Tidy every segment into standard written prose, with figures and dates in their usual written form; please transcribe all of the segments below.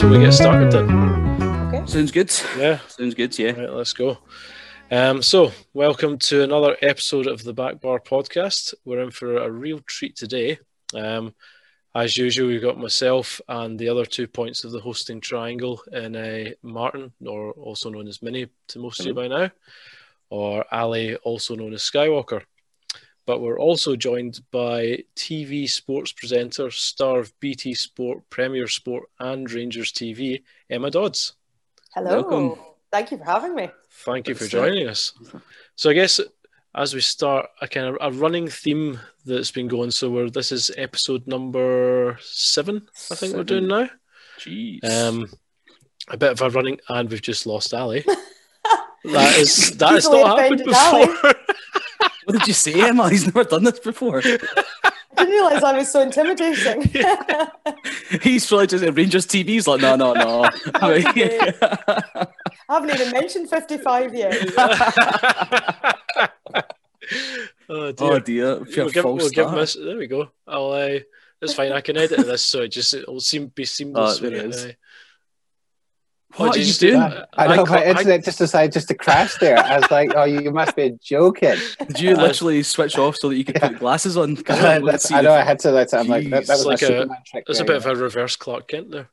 shall we get started then? Okay. Sounds good. Yeah. Sounds good, yeah. Right, let's go. So, welcome to another episode of the Back Bar podcast. We're in for a real treat today. As usual, we've got myself and the other 2 points of the hosting triangle in Martin, or also known as Minnie to most of you by now, or Ali, also known as Skywalker. But we're also joined by TV sports presenter, star of BT Sport, Premier Sport and Rangers TV, Emma Dodds. Hello. Welcome. Thank you for having me. Thank you for joining us. So I guess as we start, a running theme that's been going. So this is episode number 7, I think we're doing now. Jeez. A bit of a running, and we've just lost Ali. that has Easily not happened offended Ali. before. What did you say, Emma? He's never done this before. I didn't realise I was so intimidating. He's probably just at Rangers TV. He's like, no. Okay. I haven't even mentioned 55 yet. Oh Oh dear. dear. We'll give him this. There we go. It's fine. I can edit this, so it'll be seamless. There it when is. What What are did you say? doing? I know my internet just decided just to crash there. I was like, "Oh, you must be joking." Did you literally switch off so that you could put glasses on? 'Cause I wanted to see I know if- I had to. I'm like, that It's was like a Superman trick. There's a bit of a reverse Clark Kent there.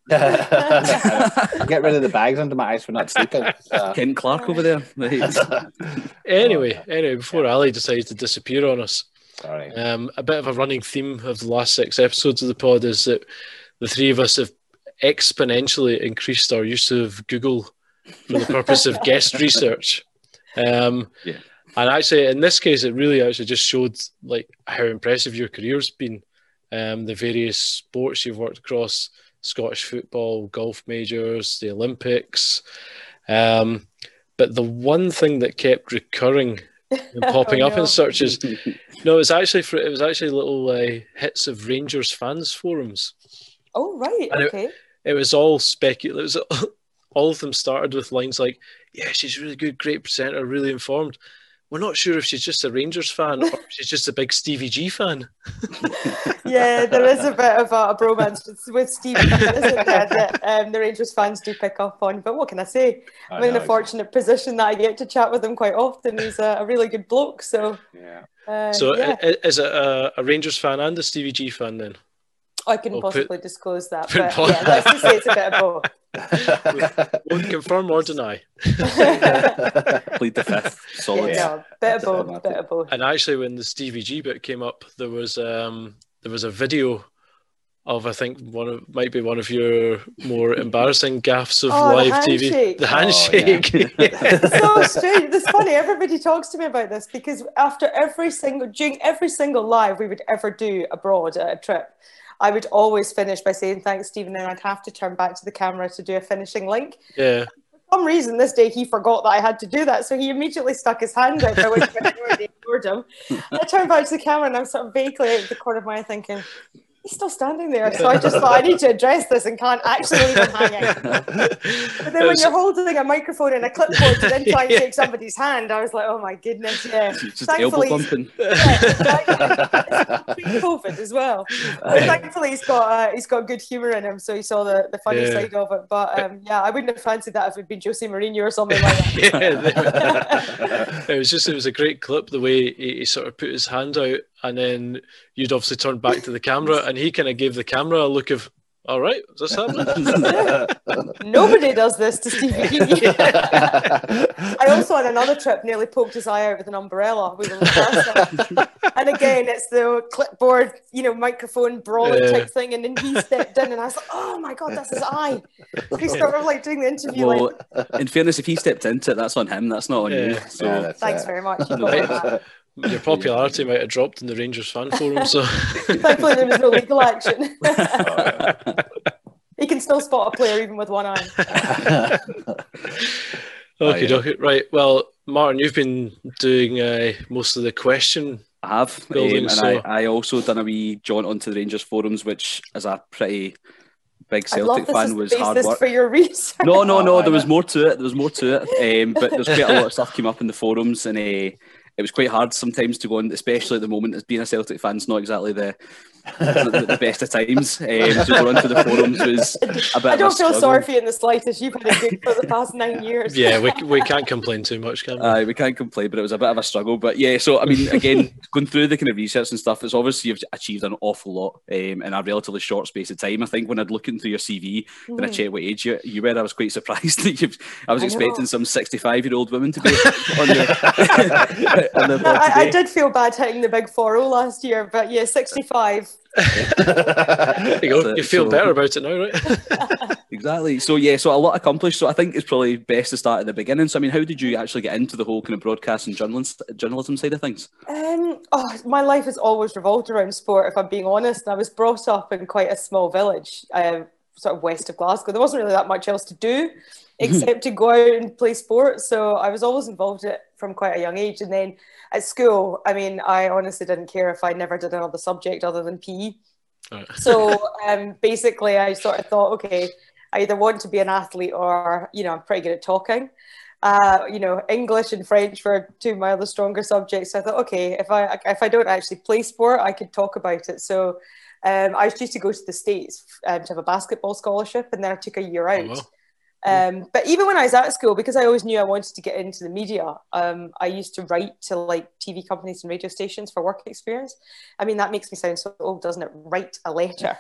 Get rid of the bags under my eyes for not sleeping. Ken Clark over there. Right. Anyway, before Ali decides to disappear on us, Sorry. a bit of a running theme of the last 6 episodes of the pod is that the three of us have exponentially increased our use of Google for the purpose of guest research. And actually, in this case, it really actually just showed like how impressive your career's been. The various sports you've worked across: Scottish football, golf majors, the Olympics. But the one thing that kept recurring and popping up in searches, it was actually little hits of Rangers fans forums. Oh, right. And Okay. It was all speculative. All of them started with lines like, "Yeah, she's really good, great presenter, really informed. We're not sure if she's just a Rangers fan or if she's just a big Stevie G fan." Yeah, there is a bit of a bromance with Steve, isn't there, that the Rangers fans do pick up on. But what can I say? I'm in a fortunate position that I get to chat with him quite often. He's a really good bloke. So, Yeah. Is it a Rangers fan and a Stevie G fan then? I couldn't possibly disclose that. put But both. yeah, let's just say it's a bit of both. Won't confirm or deny. Plead the fifth. Solid. Yeah, bit of both. And actually, when the Stevie G bit came up, there was a video of, I think, might be one of your more embarrassing gaffes of live TV. The handshake. It's so strange. It's funny. Everybody talks to me about this because during every single live we would ever do abroad at a trip, I would always finish by saying thanks, Stephen, and I'd have to turn back to the camera to do a finishing link. Yeah. For some reason, this day he forgot that I had to do that, so he immediately stuck his hand out, by which I already ignored him. I turned back to the camera and I'm sort of vaguely out of the corner of my eye thinking, he's still standing there. So I just thought I need to address this and can't actually leave him hanging. But then when you're holding a microphone and a clipboard to then try and shake somebody's hand, I was like, oh my goodness, yeah. Just elbow bumping. Pre-COVID as well. But thankfully he's got good humour in him, so he saw the funny side of it. But I wouldn't have fancied that if it'd been Jose Mourinho or something like that. It was a great clip, the way he sort of put his hand out, and then you'd obviously turn back to the camera, and he kind of gave the camera a look of, all right, is this happening? Nobody does this to Stevie. I also, on another trip, nearly poked his eye out with an umbrella. We were rehearsing. And again, it's the clipboard, microphone brawling type thing. And then he stepped in, and I was like, oh my God, that's his eye. We sort of like doing the interview. Well, in fairness, if he stepped into it, that's on him. That's not on you. So thanks very much. You got that. Your popularity might have dropped in the Rangers fan forum, so thankfully there was no legal action. He can still spot a player even with one eye. Okay, right. Well, Martin, you've been doing most of the question. I have, building, and I also done a wee jaunt onto the Rangers forums, which, as a pretty big Celtic fan, was hard work. For your research. No. There was more to it. But there's quite a lot of stuff came up in the forums, and it was quite hard sometimes to go on, especially at the moment, as being a Celtic fan, it's not exactly the the best of times. So going onto the forums was a bit. I don't feel sorry for you in the slightest. You've had a gig for the past 9 years. Yeah, we can't complain too much, can we? We can't complain, but it was a bit of a struggle. But yeah, so I mean, again, going through the kind of research and stuff, it's obviously you've achieved an awful lot in a relatively short space of time. I think when I'd looking through your CV, when I checked what age you were, I was quite surprised that I was expecting some 65-year-old woman to be on the I did feel bad hitting the big 4-0 last year, but yeah, 65. There you go. You feel better about it now, right? Exactly. So yeah, so a lot accomplished. So I think it's probably best to start at the beginning. So I mean, how did you actually get into the whole kind of broadcast and journalism side of things? My life has always revolved around sport, if I'm being honest. I was brought up in quite a small village, sort of west of Glasgow. There wasn't really that much else to do except to go out and play sport. So I was always involved in it from quite a young age. And then at school, I mean, I honestly didn't care if I never did another subject other than PE. Right. So basically I sort of thought, okay, I either want to be an athlete or, I'm pretty good at talking. English and French were two of my other stronger subjects. So I thought, okay, if I don't actually play sport, I could talk about it. So I was due to go to the States to have a basketball scholarship, and then I took a year out. Oh, wow. But even when I was at school, because I always knew I wanted to get into the media, I used to write to like TV companies and radio stations for work experience. I mean, that makes me sound so old, doesn't it? Write a letter.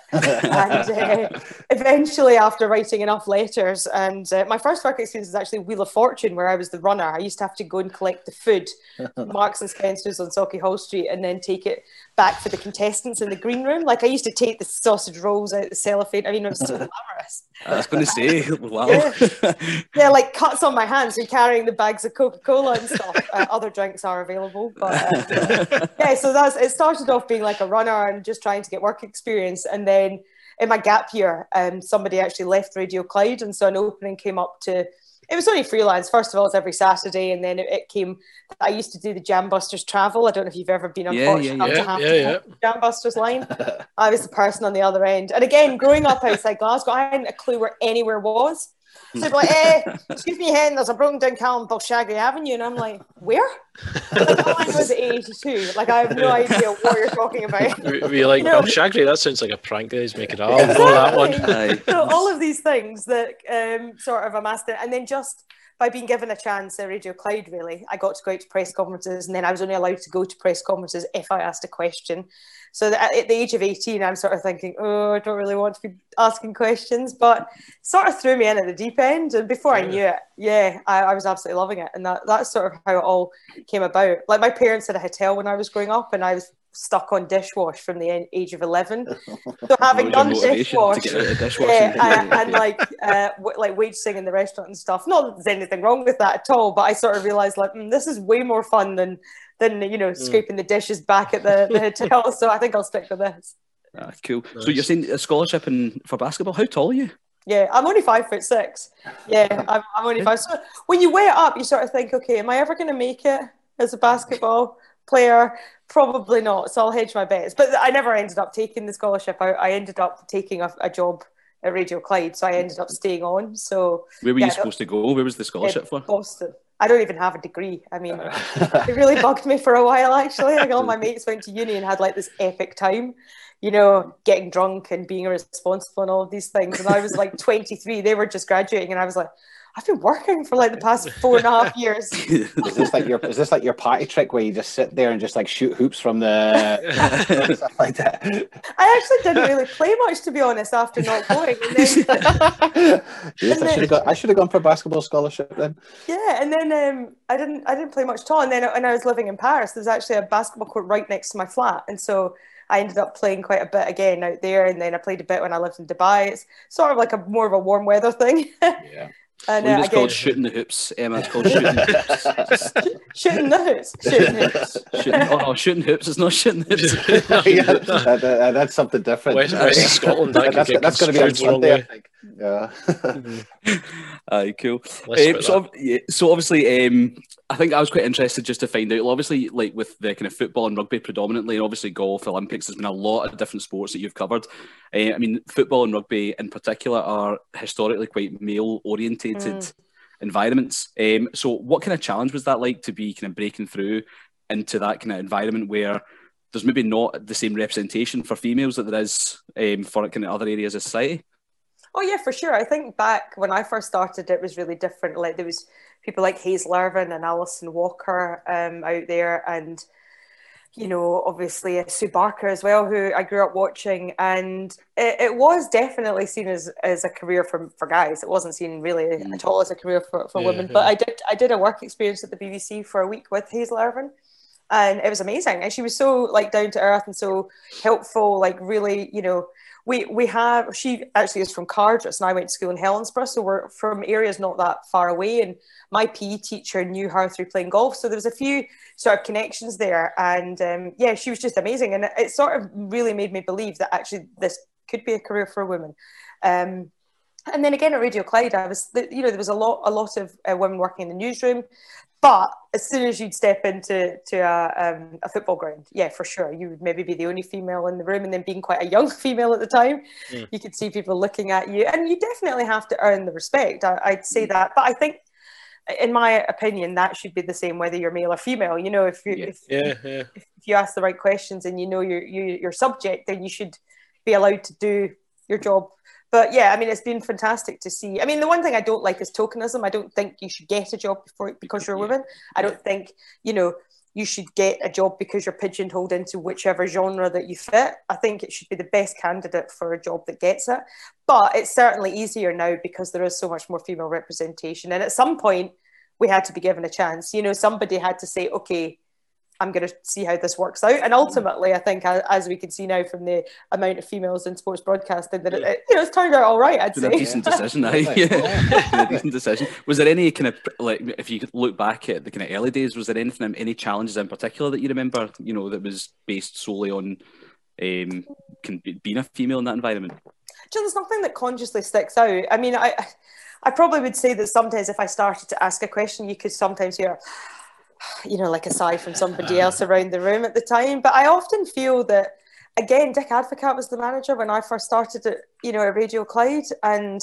And eventually, after writing enough letters, and my first work experience was actually Wheel of Fortune, where I was the runner. I used to have to go and collect the food, Marks and Spencer's on Sauchiehall Street, and then take it back for the contestants in the green room. Like I used to take the sausage rolls out the cellophane. I mean, it was so glamorous. I was going to say, wow. Yeah, like cuts on my hands and carrying the bags of Coca-Cola and stuff. Other drinks are available, but yeah. So it started off being like a runner and just trying to get work experience, and then in my gap year, somebody actually left Radio Clyde, and so an opening came up to. It was only freelance. First of all, it's every Saturday, and then it came. I used to do the Jambusters travel. I don't know if you've ever been unfortunate enough to have the Jambusters line. I was the person on the other end. And again, growing up outside Glasgow, I hadn't a clue where anywhere was. So they'd be like, excuse me, hen, there's a broken down cal on Balshaggy Avenue. And I'm like, where? Like, all I know is 82. Like, I have no idea what you're talking about. Were you like, Balshaggy? That sounds like a prank that he's making. I'll know that one. So all of these things that sort of amassed it. And then just by being given a chance at Radio Clyde, really, I got to go out to press conferences, and then I was only allowed to go to press conferences if I asked a question. So at the age of 18, I'm sort of thinking, I don't really want to be asking questions, but sort of threw me in at the deep end. And before I knew it, I was absolutely loving it. And that's sort of how it all came about. Like my parents had a hotel when I was growing up, and I was stuck on dishwash from the age of 11. So having done dishwash, and like wage sing in the restaurant and stuff. Not that there's anything wrong with that at all, but I sort of realised like this is way more fun than scraping the dishes back at the hotel. So I think I'll stick with this. Cool. Nice. So you're saying a scholarship for basketball. How tall are you? Yeah, I'm only 5'6". Yeah, I'm only 5. So when you weigh it up, you sort of think, okay, am I ever going to make it as a basketball player? Probably not. So I'll hedge my bets. But I never ended up taking the scholarship. I ended up taking a job at Radio Clyde, so I ended up staying on. So where were you supposed to go? Where was the scholarship for? Boston. I don't even have a degree. I mean, it really bugged me for a while, actually. Like all my mates went to uni and had like this epic time, getting drunk and being irresponsible and all of these things. And I was like 23. They were just graduating, and I was like, I've been working for like the past 4.5 years. Is this like your party trick where you just sit there and just like shoot hoops from the stuff like that? I actually didn't really play much, to be honest, after not going. And then, I should have gone for a basketball scholarship then. Yeah, and then I didn't play much at all. And then when I was living in Paris, there was actually a basketball court right next to my flat, and so I ended up playing quite a bit again out there. And then I played a bit when I lived in Dubai. It's sort of like more of a warm weather thing. Yeah. And, it's called shooting the hoops, Emma. It's called shooting the hoops. Shooting the hoops. Shooting hoops. Shooting hoops. It's not shooting hoops. That's something different. West of Scotland. That's going to be on Sunday, I think. Yeah. Cool. So obviously, I think I was quite interested just to find out. Obviously, like with the kind of football and rugby predominantly, and obviously golf, Olympics, there's been a lot of different sports that you've covered. I mean, football and rugby in particular are historically quite male-orientated environments. So what kind of challenge was that like to be kind of breaking through into that kind of environment where there's maybe not the same representation for females that there is for kind of other areas of society? Oh yeah, for sure. I think back when I first started, it was really different. Like there was people like Hazel Irvin and Alison Walker out there, and obviously Sue Barker as well, who I grew up watching, and it was definitely seen as a career for guys. It wasn't seen really at all as a career for women. But I did a work experience at the BBC for a week with Hazel Irvin, and it was amazing. And she was so like down to earth and so helpful. Like really, she actually is from Cardress, and I went to school in Helensburgh, so we're from areas not that far away. And my PE teacher knew her through playing golf, so there was a few sort of connections there. And she was just amazing, and it sort of really made me believe that actually this could be a career for a woman. And then again at Radio Clyde, there was a lot of women working in the newsroom. But as soon as you'd step into a football ground, yeah, for sure, you would maybe be the only female in the room. And then being quite a young female at the time, you could see people looking at you. And you definitely have to earn the respect. I'd say that. But I think, in my opinion, that should be the same whether you're male or female. If you ask the right questions and your subject, then you should be allowed to do your job. But yeah, I mean, it's been fantastic to see. I mean, the one thing I don't like is tokenism. I don't think you should get a job because you're a woman. I don't think, you should get a job because you're pigeonholed into whichever genre that you fit. I think it should be the best candidate for a job that gets it. But it's certainly easier now because there is so much more female representation. And at some point, we had to be given a chance. Somebody had to say, okay, I'm going to see how this works out. And ultimately, I think, as we can see now from the amount of females in sports broadcasting, that it's turned out all right, I'd say. A decent decision, a decent decision. Was there any kind of, like, if you could look back at the kind of early days, was there any challenges in particular that you remember, that was based solely on being a female in that environment? There's nothing that consciously sticks out. I mean, I probably would say that sometimes if I started to ask a question, you could sometimes hear, like a sigh from somebody else around the room at the time. But I often feel that, again, Dick Advocat was the manager when I first started at Radio Clyde. And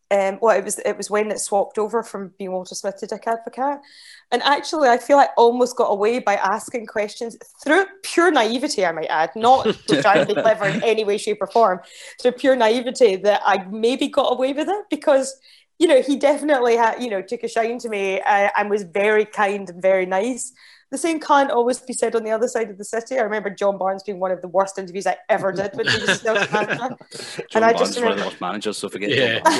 it was when it swapped over from being Walter Smith to Dick Advocat. And actually, I feel I almost got away by asking questions through pure naivety, I might add, not to try and be clever in any way, shape or form, through pure naivety that I maybe got away with it because he definitely had, took a shine to me and was very kind and very nice. The same can't always be said on the other side of the city. I remember John Barnes being one of the worst interviews I ever did when he was still manager. John Barnes was one of the worst managers, so forget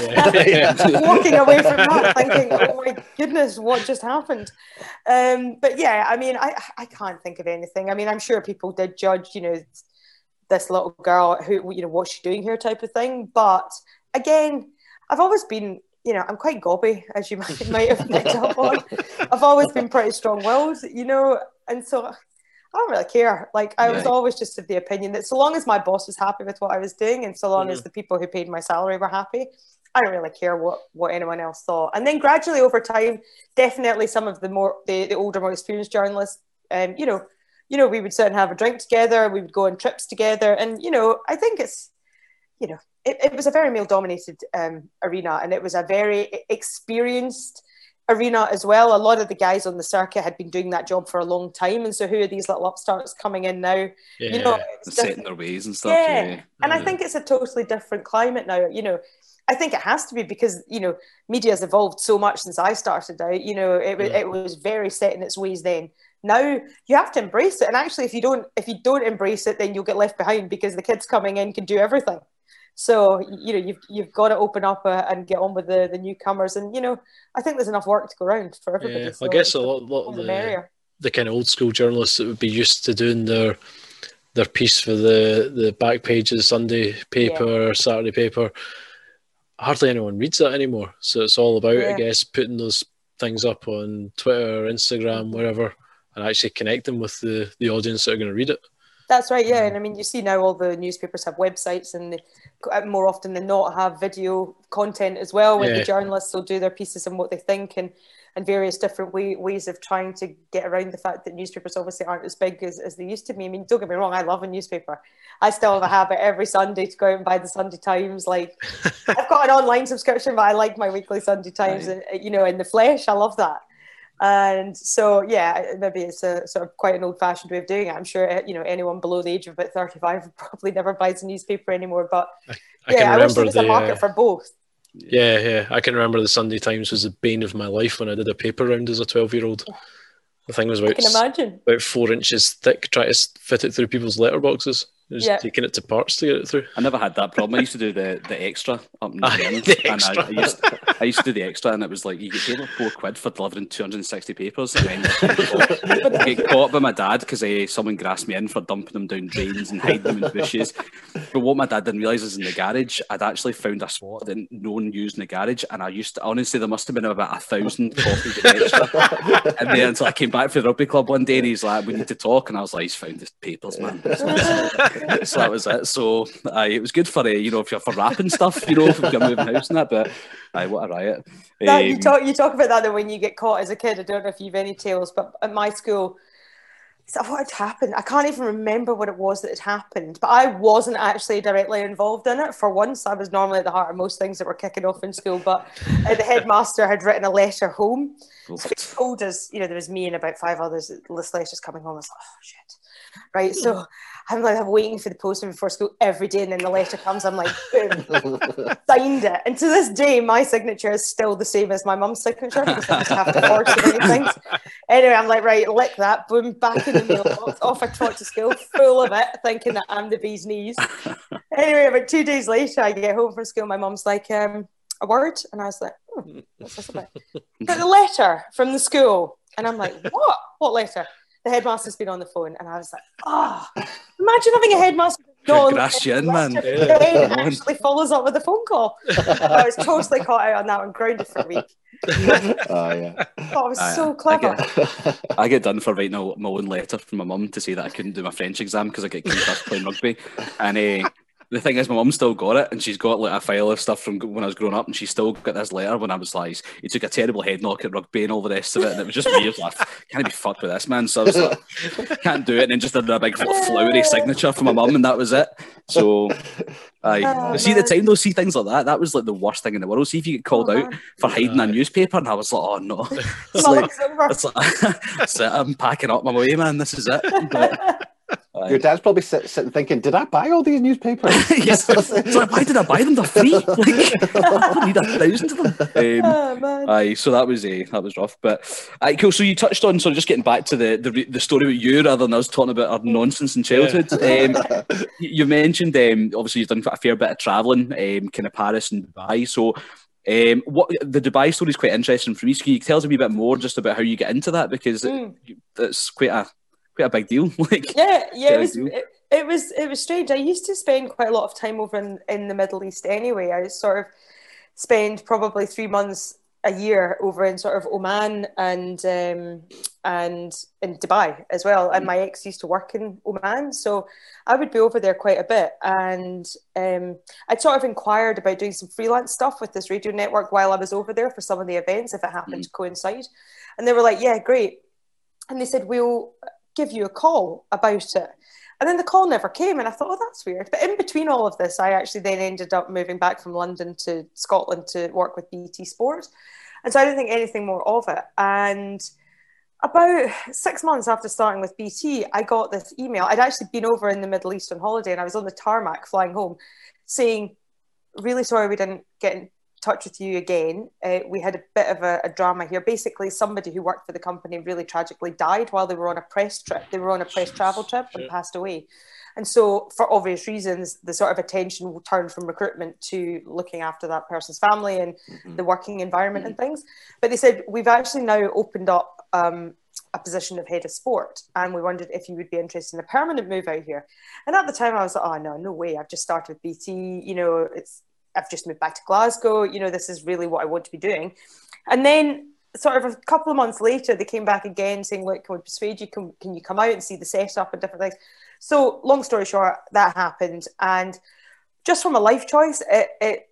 walking away from that thinking, oh my goodness, what just happened? But yeah, I mean, I can't think of anything. I mean, I'm sure people did judge, this little girl who, what's she doing here type of thing. But again, I've always been, I'm quite gobby, as you might have picked up on. I've always been pretty strong-willed, and so I don't really care. Like, I was always just of the opinion that so long as my boss was happy with what I was doing and so long as the people who paid my salary were happy, I don't really care what anyone else thought. And then gradually over time, definitely some of the older, more experienced journalists, we would sit and have a drink together, we would go on trips together, and, I think it's, it was a very male-dominated arena, and it was a very experienced arena as well. A lot of the guys on the circuit had been doing that job for a long time, and so who are these little upstarts coming in now? Setting their ways and stuff. Yeah. And I think it's a totally different climate now. I think it has to be because media has evolved so much since I started out. It was very set in its ways then. Now you have to embrace it, and actually, if you don't embrace it, then you'll get left behind because the kids coming in can do everything. So, you've got to open up and get on with the newcomers. And, I think there's enough work to go around for everybody. Yeah, so I guess a lot of the kind of old school journalists that would be used to doing their piece for the back page of the Sunday paper or Saturday paper, hardly anyone reads that anymore. So it's all about, I guess, putting those things up on Twitter, Instagram, wherever, and actually connecting with the audience that are going to read it. That's right, yeah. And I mean, you see now all the newspapers have websites and they, more often than not, have video content as well, where the journalists will do their pieces and what they think and various different ways of trying to get around the fact that newspapers obviously aren't as big as they used to be. I mean, don't get me wrong, I love a newspaper. I still have a habit every Sunday to go out and buy the Sunday Times. Like, I've got an online subscription, but I like my weekly Sunday Times, in the flesh. I love that. And so, yeah, maybe it's a sort of quite an old-fashioned way of doing it. I'm sure, anyone below the age of about 35 probably never buys a newspaper anymore. But I wish there was a market for both. Yeah. I can remember the Sunday Times was the bane of my life when I did a paper round as a 12-year-old. The thing was about 4 inches thick, trying to fit it through people's letterboxes. Just taking it to parts to get it through. I never had that problem. I used to do the extra up in New Zealand. I used to do the extra, and it was like you get paid like £4 for delivering 260 papers, and then I get caught by my dad because someone grassed me in for dumping them down drains and hiding them in bushes. But what my dad didn't realise is in the garage, I'd actually found a spot that no one used in the garage, and I used to honestly there must have been about 1,000 copies of extra. And then until I came back for the rugby club one day, and he's like, "We need to talk," and I was like, "He's found his papers, man." So that was it. So it was good for if you're for wrapping stuff, if you're moving house and that. But what a riot! You talk about that though when you get caught as a kid. I don't know if you've any tales, but at my school, what had happened? I can't even remember what it was that had happened. But I wasn't actually directly involved in it. For once, I was normally at the heart of most things that were kicking off in school. But the headmaster had written a letter home. So he told us, there was me and about 5 others. This letter's coming home. I was like, oh shit. Right, so I'm waiting for the postman before school every day, and then the letter comes. I'm like, boom, signed it. And to this day, my signature is still the same as my mum's signature because I just have to forge so many things. Anyway, I'm like, right, lick that, boom, back in the mailbox. Off I trot to school, full of it, thinking that I'm the bee's knees. Anyway, about 2 days later, I get home from school. My mum's like, a word, and I was like, what's this about? Got a letter from the school, and I'm like, what? What letter? The headmaster's been on the phone, and I was like, imagine having a headmaster actually follows up with a phone call. I was totally caught out on that one, grounded for a week. I was so clever. I get done for writing my own letter from my mum to say that I couldn't do my French exam because I get kicked off playing rugby. And the thing is, my mum still got it, and she's got like a file of stuff from when I was growing up, and she still got this letter when I was like, he took a terrible head knock at rugby and all the rest of it, and it was just weird. Like, can't be fucked with this, man. So I was like, can't do it, and then just did a big flowery signature for my mum, and that was it. So, see the time though, see things like that. That was like the worst thing in the world. See if you get called out for hiding a newspaper, and I was like, oh no, it's like I'm packing up my way, man. This is it. But, your dad's probably sitting thinking, did I buy all these newspapers? Yes. So why did I buy them? They're free. Like, I don't need 1,000 of them. So that was rough. But cool. So you touched on, so just getting back to the story about you rather than us talking about our nonsense in childhood. You mentioned obviously you've done a fair bit of travelling, kind of Paris and Dubai. So what the Dubai story is quite interesting for me. So can you tell us a wee bit more just about how you get into that, because it's quite a big deal. It was strange. I used to spend quite a lot of time over in the Middle East anyway. I sort of spend probably 3 months a year over in sort of Oman and in Dubai as well. And my ex used to work in Oman, so I would be over there quite a bit. And I'd sort of inquired about doing some freelance stuff with this radio network while I was over there for some of the events, if it happened to coincide. And they were like, yeah, great. And they said, we'll give you a call about it. And then the call never came, and I thought, oh, that's weird. But in between all of this, I actually then ended up moving back from London to Scotland to work with BT Sport. And so I didn't think anything more of it. And about 6 months after starting with BT, I got this email. I'd actually been over in the Middle East on holiday, and I was on the tarmac flying home saying, really sorry we didn't get in touch with you again. We had a bit of a drama here. Basically, somebody who worked for the company really tragically died while they were on a press trip. They were on a press travel trip and passed away. And so for obvious reasons, the sort of attention will turn from recruitment to looking after that person's family and the working environment and things. But they said, we've actually now opened up a position of head of sport, and we wondered if you would be interested in a permanent move out here. And at the time I was like, oh no way, I've just started with BT, I've just moved back to Glasgow, this is really what I want to be doing. And then sort of a couple of months later, they came back again saying, look, can we persuade you? Can you come out and see the setup and different things? So long story short, that happened. And just from a life choice, it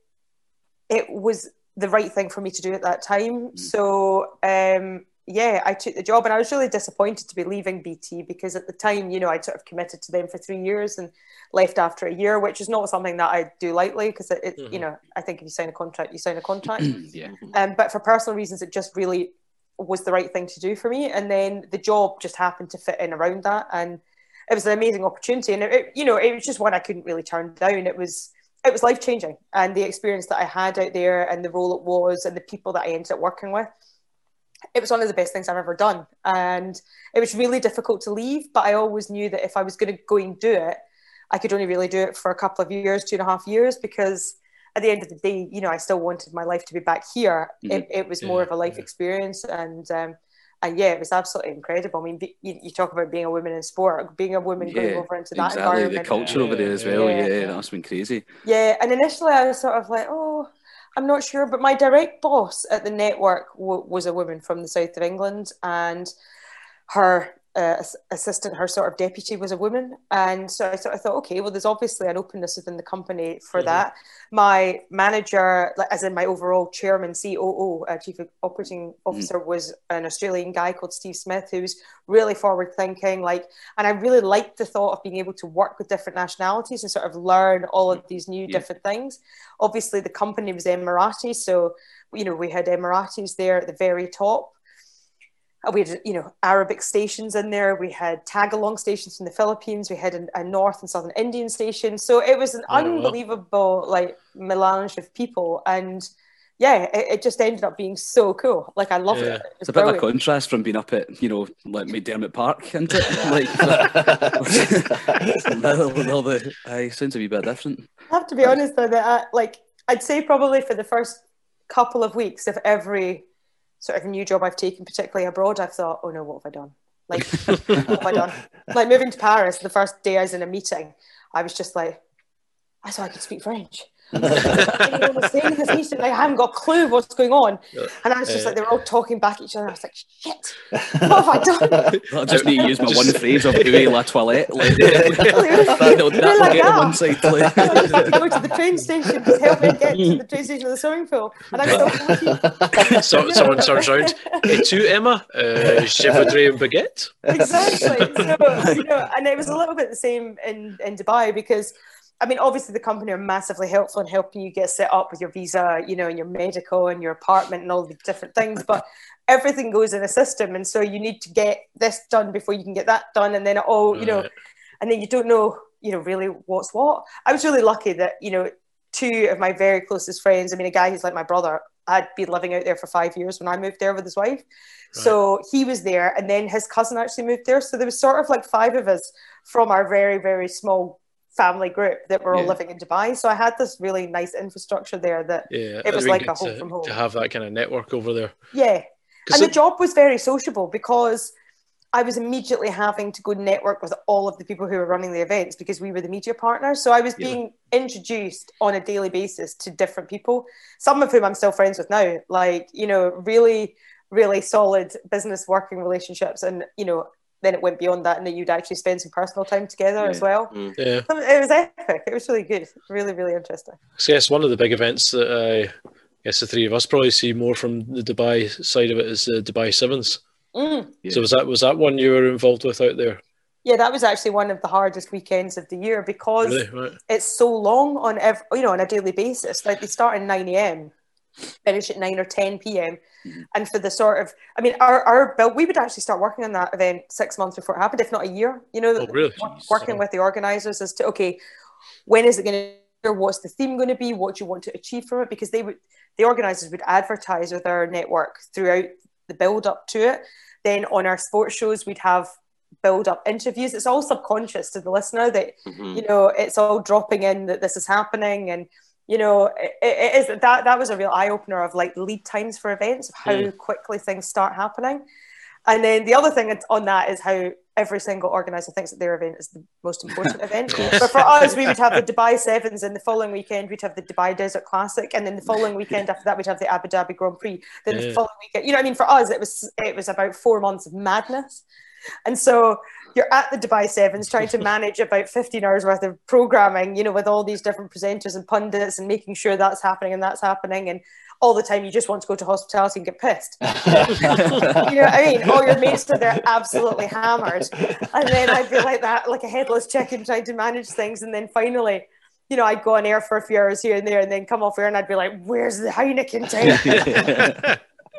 was the right thing for me to do at that time. So, I took the job, and I was really disappointed to be leaving BT because at the time, I'd sort of committed to them for 3 years and left after a year, which is not something that I do lightly because I think if you sign a contract, you sign a contract. But for personal reasons, it just really was the right thing to do for me. And then the job just happened to fit in around that. And it was an amazing opportunity. And it was just one I couldn't really turn down. It was life-changing. And the experience that I had out there and the role it was and the people that I ended up working with, it was one of the best things I've ever done. And it was really difficult to leave, but I always knew that if I was going to go and do it, I could only really do it for a couple of years, 2.5 years, because at the end of the day, I still wanted my life to be back here. It was more of a life experience. And yeah, it was absolutely incredible. I mean, you talk about being a woman in sport, being a woman going over into that environment. The culture over there as well. That's been crazy. Yeah, and initially I was sort of like, oh, I'm not sure. But my direct boss at the network was a woman from the south of England, and her assistant, her sort of deputy, was a woman. And so I sort of thought, okay, well, there's obviously an openness within the company for that. My manager, as in my overall chairman, COO, chief operating officer, was an Australian guy called Steve Smith, who was really forward thinking, and I really liked the thought of being able to work with different nationalities and sort of learn all of these new different things. Obviously the company was Emirati, so we had Emiratis there at the very top. We had, Arabic stations in there. We had tag-along stations from the Philippines. We had a North and Southern Indian station. So it was an unbelievable, melange of people. And yeah, it just ended up being so cool. I loved it. It's a bit of a contrast from being up at, McDermott Park, isn't it? Sounds a wee bit different. I have to be honest, though, that I'd say probably for the first couple of weeks of every sort of new job I've taken, particularly abroad, I've thought, oh no, what have I done? What have I done? Moving to Paris, the first day I was in a meeting, I was just like, I thought I could speak French. I haven't got a clue what's going on. And I was just they were all talking back at each other. I was like, shit, what have I done? I just need to use my one phrase of "Où la toilette?" That'll get on one side. I just have to go to the train station, just help me get to the train station or the swimming pool. And I'm so someone turns around, "Et tu, Emma? Je voudrais un baguette." Exactly. So, and it was a little bit the same in Dubai, because I mean, obviously the company are massively helpful in helping you get set up with your visa, and your medical and your apartment and all the different things, but everything goes in a system. And so you need to get this done before you can get that done. And then and then you don't know, really what's what. I was really lucky that, two of my very closest friends, I mean, a guy who's like my brother, I'd been living out there for 5 years when I moved there with his wife. Right. So he was there, and then his cousin actually moved there. So there was sort of 5 of us from our very, very small family group that were all living in Dubai. So I had this really nice infrastructure there that it was like a home from home. To have that kind of network over there. Yeah. And the job was very sociable, because I was immediately having to go network with all of the people who were running the events, because we were the media partners. So I was being introduced on a daily basis to different people, some of whom I'm still friends with now, really, really solid business working relationships. And, then it went beyond that, and then you'd actually spend some personal time together as well. Yeah. So it was epic. It was really good. Really, really interesting. So yes, one of the big events that I guess the three of us probably see more from the Dubai side of it is the Dubai Sevens. So was that one you were involved with out there? Yeah, that was actually one of the hardest weekends of the year, because it's so long on on a daily basis. They start at 9 a.m, finish at 9 or 10 p.m. And for the sort of, I mean, our build, we would actually start working on that event 6 months before it happened, if not a year. Really? Working with the organisers as to, okay, when is it going to, what's the theme going to be, what do you want to achieve from it? Because the organisers would advertise with our network throughout the build up to it. Then on our sports shows, we'd have build up interviews. It's all subconscious to the listener that, it's all dropping in that this is happening. And it is that was a real eye opener of lead times for events, of how quickly things start happening. And then the other thing on that is how every single organizer thinks that their event is the most important event. But for us, we would have the Dubai Sevens, and the following weekend we'd have the Dubai Desert Classic, and then the following weekend after that we'd have the Abu Dhabi Grand Prix. Then the following weekend, for us it was about 4 months of madness. And so you're at the Dubai Sevens trying to manage about 15 hours worth of programming, with all these different presenters and pundits, and making sure that's happening and that's happening. And all the time you just want to go to hospitality and get pissed. You know what I mean? All your mates are there absolutely hammered. And then I'd be like that, like a headless chicken trying to manage things. And then finally, I'd go on air for a few hours here and there, and then come off air and I'd be like, where's the Heineken tank?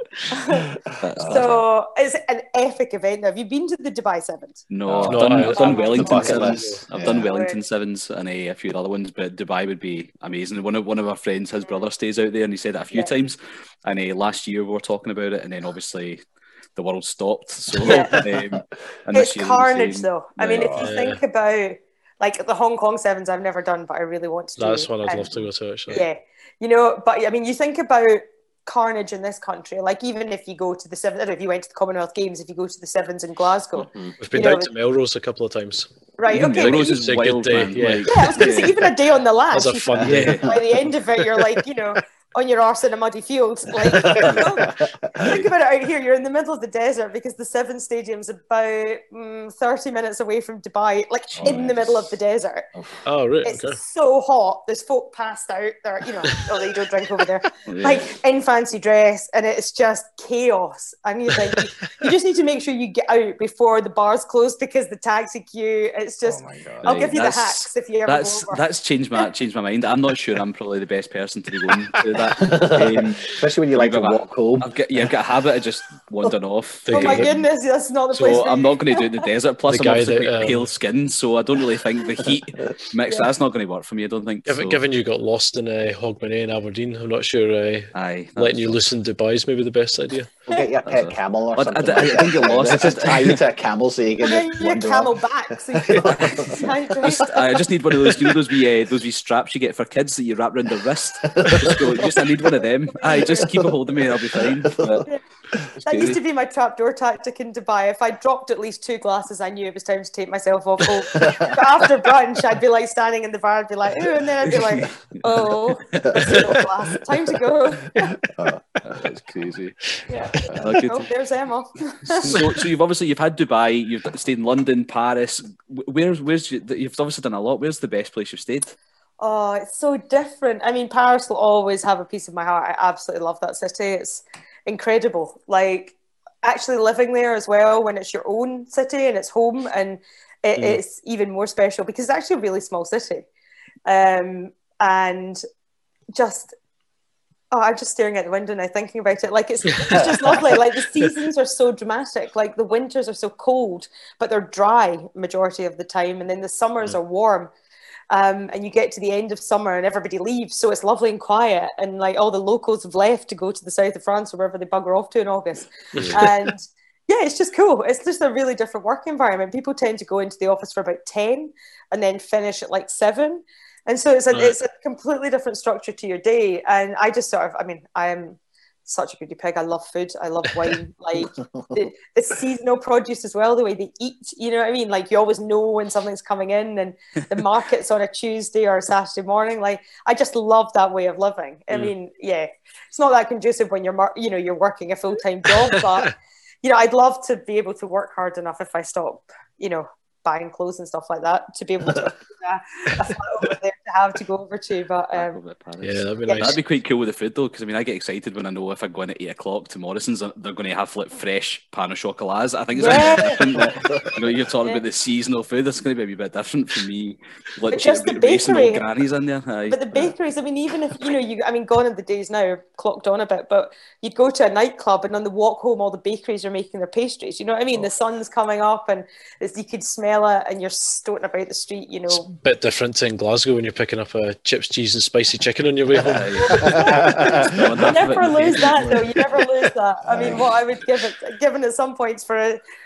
So it's an epic event. Have you been to the Dubai Sevens? No, No, I've done the Wellington bucket Sevens. list. I've Yeah. done Wellington Sevens and a few other ones, but Dubai would be amazing. One of our friends, his brother stays out there, and he said it a few times. And last year we were talking about it, and then obviously the world stopped. So and It's this year carnage, the same. though. I mean, if you Yeah. think about like the Hong Kong Sevens, I've never done, but I really want to do. That's one I'd And- love to go to, actually. Yeah, you know, but I mean, you think about carnage in this country. Like even if you go to the Sevens, I don't know if you went to the Commonwealth Games, if you go to the Sevens in Glasgow, We've been You know, down to Melrose a couple of times. right? Even Okay, Melrose but is It's a wild, good day, man. yeah. Like, yeah, I was going to say even a day on the lash. That's a fun day. By the end of it, you're like, you know, on your arse in a muddy field. Like, you know, think about it out here. You're in the middle of the desert because the Seven Stadium's about 30 minutes away from Dubai, like in the middle of the desert. Oh, right, It's okay. so hot. There's folk passed out there, you know, although you don't drink over there, Yeah. like in fancy dress, and it's just chaos. And you think you just need to make sure you get out before the bars close because the taxi queue. It's just. Oh my God. I'll give you the That's- hacks if you ever go over. That's changed my mind. I'm not sure I'm probably the best person to be going to that. Especially when you like to walk home. I've got a habit of just wandering off. Oh my the- goodness, that's not the place. So for I'm you. not going to do it in the desert. Plus, The I'm guy obviously that, quite pale skin, so I don't really think the heat mix. Yeah. That's not going to work for me. I don't think. So. Given you got lost in Hogmanay and Aberdeen, I'm not sure Aye, letting you loose in Dubai is maybe the best idea. We'll get you a pet That's camel or I something. I didn't get lost. Let's just tie you to a camel so you can Well, just you wander camel off. back. So you can I just need one of those, those wee straps you get for kids that you wrap around the wrist. I need one of them. I just keep a hold of me and I'll be fine. But it's That used crazy. to be my trapdoor tactic in Dubai. If I dropped at least 2 glasses, I knew it was time to take myself off home. But after brunch, I'd be like standing in the bar, I'd be like, ooh, and then I'd be like, oh, no glass. Time to go. That's crazy. Yeah. Okay. Oh, there's Emma. So you've had Dubai, you've stayed in London, Paris. You've obviously done a lot. Where's the best place you've stayed? Oh, it's so different. I mean, Paris will always have a piece of my heart. I absolutely love that city. It's incredible. Like, actually living there as well when it's your own city and it's home, and it's even more special because it's actually a really small city. And just, I'm just staring out the window now thinking about it. Like, it's just lovely. Like, the seasons are so dramatic. Like, the winters are so cold, but they're dry majority of the time. And then the summers are warm. And you get to the end of summer and everybody leaves, so it's lovely and quiet, and like all the locals have left to go to the south of France or wherever they bugger off to in August. And yeah, it's just cool. It's just a really different work environment. People tend to go into the office for about 10 and then finish at like 7, and so it's a completely different structure to your day. And I just sort of, I mean, I am such a goody pig. I love food. I love wine. Like the seasonal produce as well, the way they eat, you know what I mean? Like, you always know when something's coming in, and the market's on a Tuesday or a Saturday morning. Like, I just love that way of living. I mean, yeah, it's not that conducive when you're working a full-time job, but you know, I'd love to be able to work hard enough if I stop, you know, buying clothes and stuff like that, to be able to a flat over there to have to go over to. But Yeah, that'd be nice. That'd be quite cool with the food though, because I mean, I get excited when I know if I go in at 8 o'clock to Morrison's, they're going to have like fresh pan of chocolats. I think it's different. You know, you're talking about the seasonal food. It's going to be a wee bit different for me. Like, just the racing bakery. old grannies in there. Aye. But the bakeries, I mean, even if, you know, I mean, gone are the days now, clocked on a bit, but you'd go to a nightclub and on the walk home, all the bakeries are making their pastries. You know what I mean? The sun's coming up and you could smell it, and you're stoating about the street, you know. Bit different to in Glasgow when you're picking up a chips, cheese, and spicy chicken on your way home. You never lose that, though. You never lose that. I mean, what I would given at some points for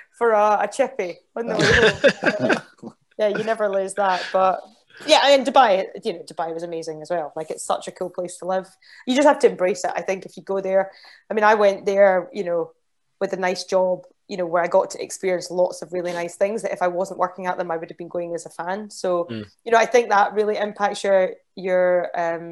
a chippy on the way home. Yeah, you never lose that. But yeah, and Dubai, you know, Dubai was amazing as well. Like, it's such a cool place to live. You just have to embrace it, I think, if you go there. I mean, I went there, you know, with a nice job, you know, where I got to experience lots of really nice things that if I wasn't working at them, I would have been going as a fan. So, you know, I think that really impacts your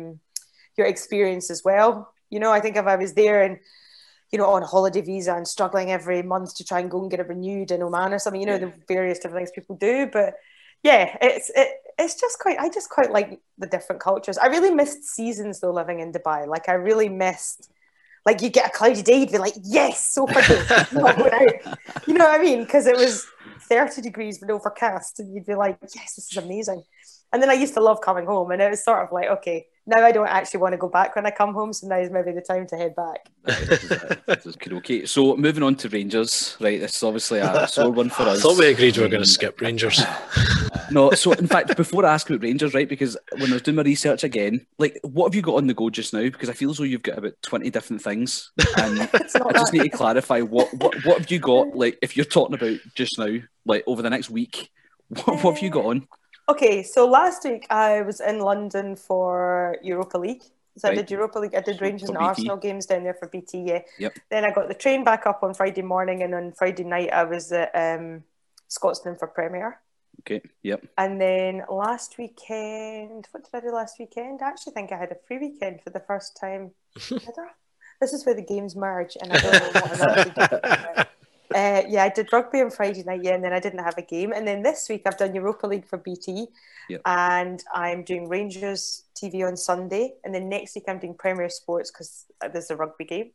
experience as well. You know, I think if I was there and, you know, on a holiday visa and struggling every month to try and go and get it renewed in Oman or something, you know, the various different things people do. But yeah, it's just I just quite like the different cultures. I really missed seasons though, living in Dubai. Like, I really missed, like, you get a cloudy day, you'd be like, yes, so pretty, not going out. You know what I mean? Because it was 30 degrees but overcast, and you'd be like, yes, this is amazing. And then I used to love coming home, and it was sort of like, okay, now I don't actually want to go back when I come home, so now is maybe the time to head back. Okay, so moving on to Rangers, right? This is obviously a sore one for us. I thought we agreed we were going to skip Rangers. No, so in fact, before I ask about Rangers, right, because when I was doing my research again, like, what have you got on the go just now? Because I feel as though you've got about 20 different things, and I just need to clarify what have you got, like, if you're talking about just now, like, over the next week, what have you got on? Okay, so last week I was in London for Europa League. So Right. I did Europa League, I did Rangers and BT. Arsenal games down there for BT, yeah. Yep. Then I got the train back up on Friday morning, and on Friday night I was at Scotstoun for Premier. Okay, yep. And then last weekend, what did I do last weekend? I actually think I had a free weekend for the first time. This is where the games merge, and I don't know what I'm actually doing. Yeah, I did rugby on Friday night, and then I didn't have a game. And then this week I've done Europa League for BT, Yep. and I'm doing Rangers TV on Sunday. And then next week I'm doing Premier Sports because there's a rugby game.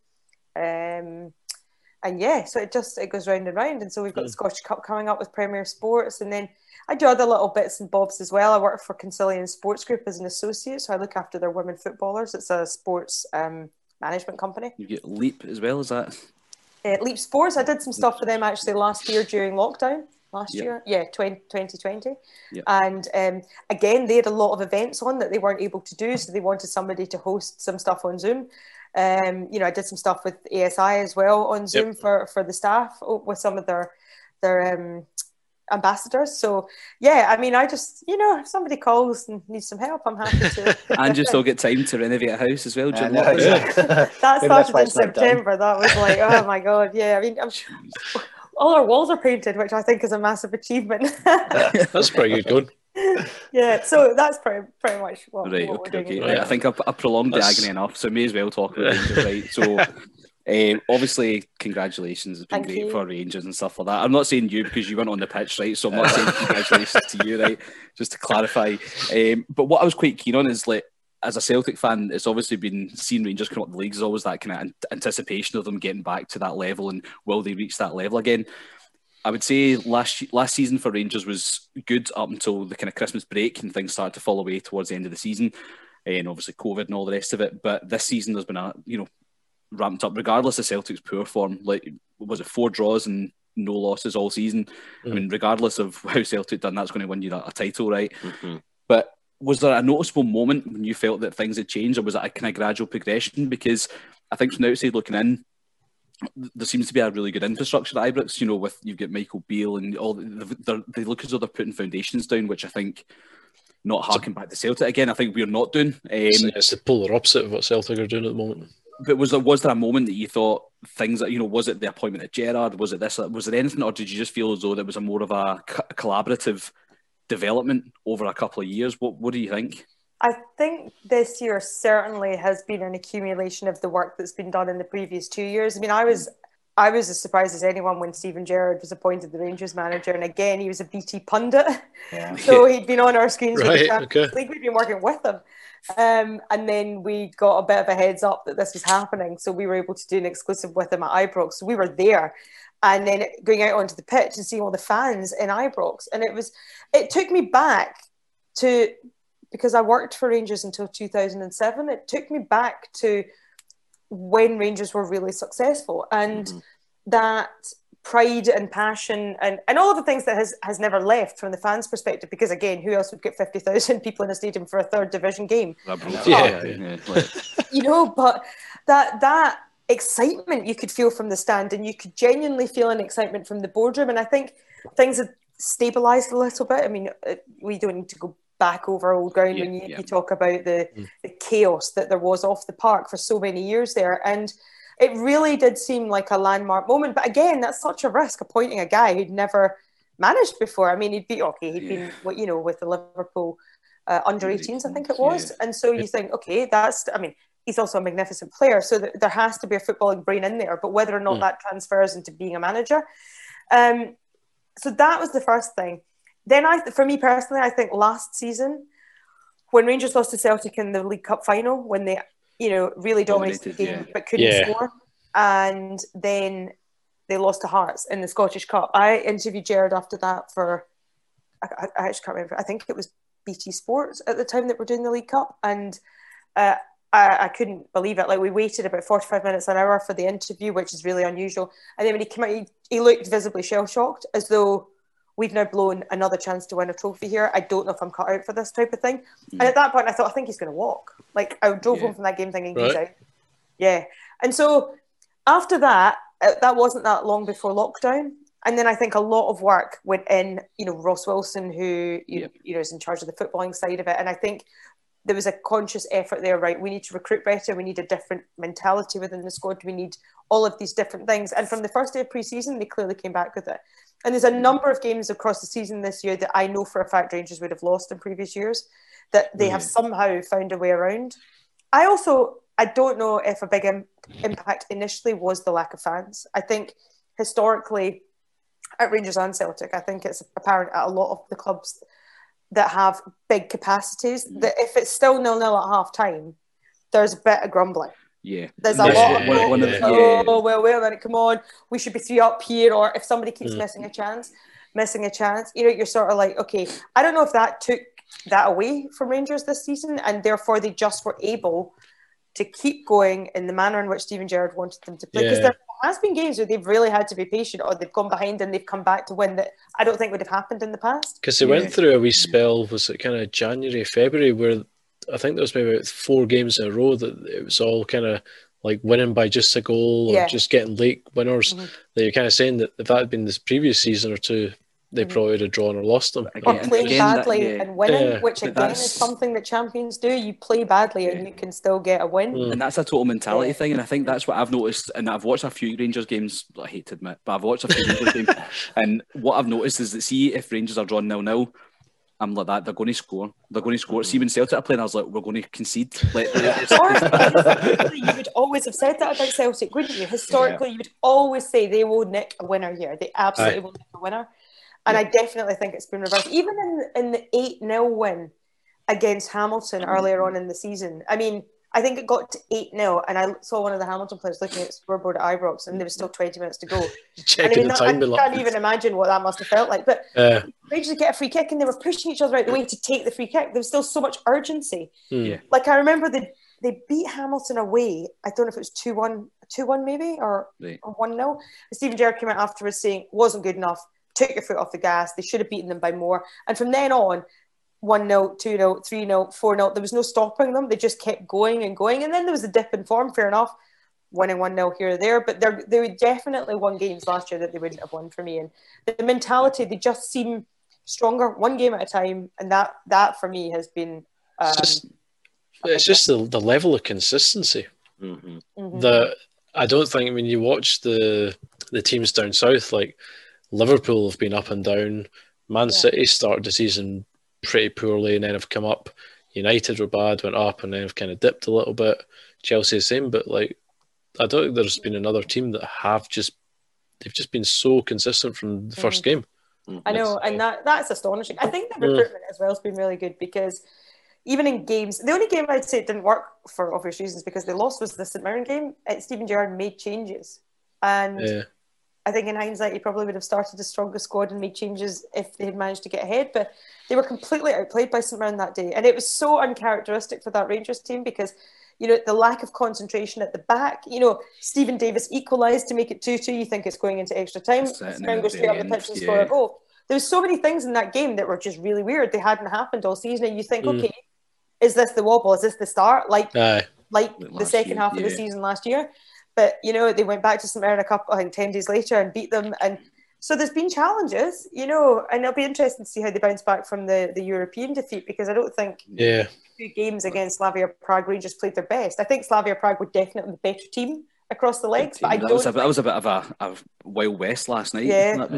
And yeah, so it goes round and round. And so we've got the Scottish Cup coming up with Premier Sports. And then I do other little bits and bobs as well. I work for Concilian Sports Group as an associate, so I look after their women footballers. It's a sports management company. You get Leap as well, is that? Leap Sports, I did some stuff for them actually last year during lockdown. Year? Yeah, 2020. Yep. And again, they had a lot of events on that they weren't able to do, so they wanted somebody to host some stuff on Zoom. I did some stuff with ASI as well on Zoom for the staff with some of their ambassadors. So yeah, I mean, I just, if somebody calls and needs some help, I'm happy to. And you still get time to renovate a house as well. I know, exactly. That started in September. That was like, oh my God, yeah. I mean, all our walls are painted, which I think is a massive achievement. That's pretty good going. Yeah, so that's pretty much what Right, what we're doing. Right. I think I prolonged the agony enough, so may as well talk about Rangers, right? So, obviously, congratulations. It's been Thank great you. for Rangers and stuff like that. I'm not saying you because you weren't on the pitch, right? So I'm not saying congratulations to you, right? Just to clarify. But what I was quite keen on is, like, as a Celtic fan, it's obviously been seeing Rangers come up the league. There's always that kind of anticipation of them getting back to that level, and will they reach that level again? I would say last season for Rangers was good up until the kind of Christmas break, and things started to fall away towards the end of the season, and obviously COVID and all the rest of it. But this season there's been ramped up, regardless of Celtic's poor form. Like, was it 4 draws and no losses all season? I mean, regardless of how Celtic done, that's going to win you a title, right? Mm-hmm. But was there a noticeable moment when you felt that things had changed, or was it a kind of gradual progression? Because I think from the outside looking in, there seems to be a really good infrastructure at Ibrox, with you've got Michael Beale and all. They look as though they're putting foundations down, which I think, not harking back to Celtic again, I think we're not doing. It's the polar opposite of what Celtic are doing at the moment. But was there a moment that you thought things that, was it the appointment of Gerrard? Was it this? Was there anything, or did you just feel as though there was a more of a collaborative development over a couple of years? What do you think? I think this year certainly has been an accumulation of the work that's been done in the previous 2 years. I mean, I was as surprised as anyone when Steven Gerrard was appointed the Rangers manager, and again he was a BT pundit, so he'd been on our screens with the Champions League. We'd been working with him, and then we got a bit of a heads up that this was happening, so we were able to do an exclusive with him at Ibrox. So we were there, and then going out onto the pitch and seeing all the fans in Ibrox, and it took me back to. Because I worked for Rangers until 2007, it took me back to when Rangers were really successful, and that pride and passion and all of the things that has never left from the fans' perspective. Because again, who else would get 50,000 people in a stadium for a third division game? Yeah. But that excitement you could feel from the stand, and you could genuinely feel an excitement from the boardroom. And I think things have stabilised a little bit. I mean, we don't need to go back over old ground when you talk about the chaos that there was off the park for so many years there. And it really did seem like a landmark moment. But again, that's such a risk, appointing a guy who'd never managed before. I mean, he'd been with the Liverpool under 18s, I think it was. Yeah. And so you think, okay, he's also a magnificent player. So there has to be a footballing brain in there. But whether or not that transfers into being a manager. So that was the first thing. Then for me personally, I think last season, when Rangers lost to Celtic in the League Cup final, when they, really dominated the game but couldn't score, and then they lost to Hearts in the Scottish Cup. I interviewed Gerrard after that for, I actually can't remember, I think it was BT Sports at the time that we're doing the League Cup, and I couldn't believe it. Like, we waited about 45 minutes, an hour for the interview, which is really unusual. And then when he came out, he looked visibly shell-shocked, as though we've now blown another chance to win a trophy here. I don't know if I'm cut out for this type of thing. And at that point, I thought, I think he's going to walk. Like, I drove home from that game thinking he's out. Yeah. And so after that, that wasn't that long before lockdown. And then I think a lot of work went in, Ross Wilson, who is in charge of the footballing side of it. And I think there was a conscious effort there, right? We need to recruit better. We need a different mentality within the squad. We need all of these different things. And from the first day of pre-season, they clearly came back with it. And there's a number of games across the season this year that I know for a fact Rangers would have lost in previous years, that they have somehow found a way around. I don't know if a big impact initially was the lack of fans. I think historically at Rangers and Celtic, I think it's apparent at a lot of the clubs that have big capacities, that if it's still 0-0 at half time, there's a bit of grumbling. Yeah. There's a lot of, well, wait a minute, come on, we should be 3 up here, or if somebody keeps missing a chance, you're sort of like, okay, I don't know if that took that away from Rangers this season, and therefore they just were able to keep going in the manner in which Steven Gerrard wanted them to play. Because there has been games where they've really had to be patient, or they've gone behind and they've come back to win, that I don't think would have happened in the past. Because they went through a wee spell, was it kind of January, February, where I think there was maybe about 4 games in a row that it was all kind of like winning by just a goal or just getting late winners. That you're kind of saying that if that had been this previous season or two, they probably would have drawn or lost them. Or playing badly and winning, which again is something that champions do. You play badly and you can still get a win. And that's a total mentality thing. And I think that's what I've noticed. And I've watched a few Rangers games, I hate to admit, but I've watched a few Rangers games. And what I've noticed is that, see, if Rangers are drawn 0-0, I'm like that, they're going to score. They're going to score. See, when Celtic are playing, I was like, we're going to concede. You would always have said that about Celtic, wouldn't you? Historically, you would always say they will nick a winner here. They absolutely will nick a winner. And I definitely think it's been reversed. Even in the 8-0 win against Hamilton earlier on in the season, I mean, I think it got to 8-0, and I saw one of the Hamilton players looking at the scoreboard at Ibrox, and there was still 20 minutes to go. Checking the time. I can't even imagine what that must have felt like. But Rangers get a free kick, and they were pushing each other out the way to take the free kick. There was still so much urgency. Like, I remember they beat Hamilton away. I don't know if it was 2-1 maybe, or 1-0. Steven Gerrard came out afterwards saying, wasn't good enough. Took your foot off the gas. They should have beaten them by more. And from then on, 1-0, 2-0, 3-0, 4-0, there was no stopping them. They just kept going and going. And then there was a dip in form, fair enough, winning 1-0 here or there. But they definitely won games last year that they wouldn't have won for me. And the mentality, they just seem stronger, one game at a time. And that for me has been... it's just the level of consistency. That I don't think, when you watch the teams down south, like Liverpool have been up and down. Man City started the season pretty poorly and then have come up. United were bad, went up, and then have kind of dipped a little bit. Chelsea the same, but like, I don't think there's been another team that they've just been so consistent from the first game. I know, and that's astonishing. I think the recruitment as well has been really good, because even in games, the only game I'd say it didn't work for obvious reasons because they lost was the St Mirren game. Steven Gerrard made changes, and I think in hindsight, he probably would have started a stronger squad and made changes if they had managed to get ahead. But they were completely outplayed by St Mirren that day. And it was so uncharacteristic for that Rangers team because, the lack of concentration at the back. Stephen Davis equalised to make it 2-2. You think it's going into extra time. St Mirren goes straight up the pitch and score a goal. There was so many things in that game that were just really weird. They hadn't happened all season. And you think, okay, is this the wobble? Is this the start? Like the second half of the season last year? But, they went back to St Mirren 10 days later and beat them. And so there's been challenges, and it'll be interesting to see how they bounce back from the European defeat, because I don't think 2 games against Slavia Prague, Rangers played their best. I think Slavia Prague were definitely the better team across the legs. But that was a bit of a Wild West last night. Yeah.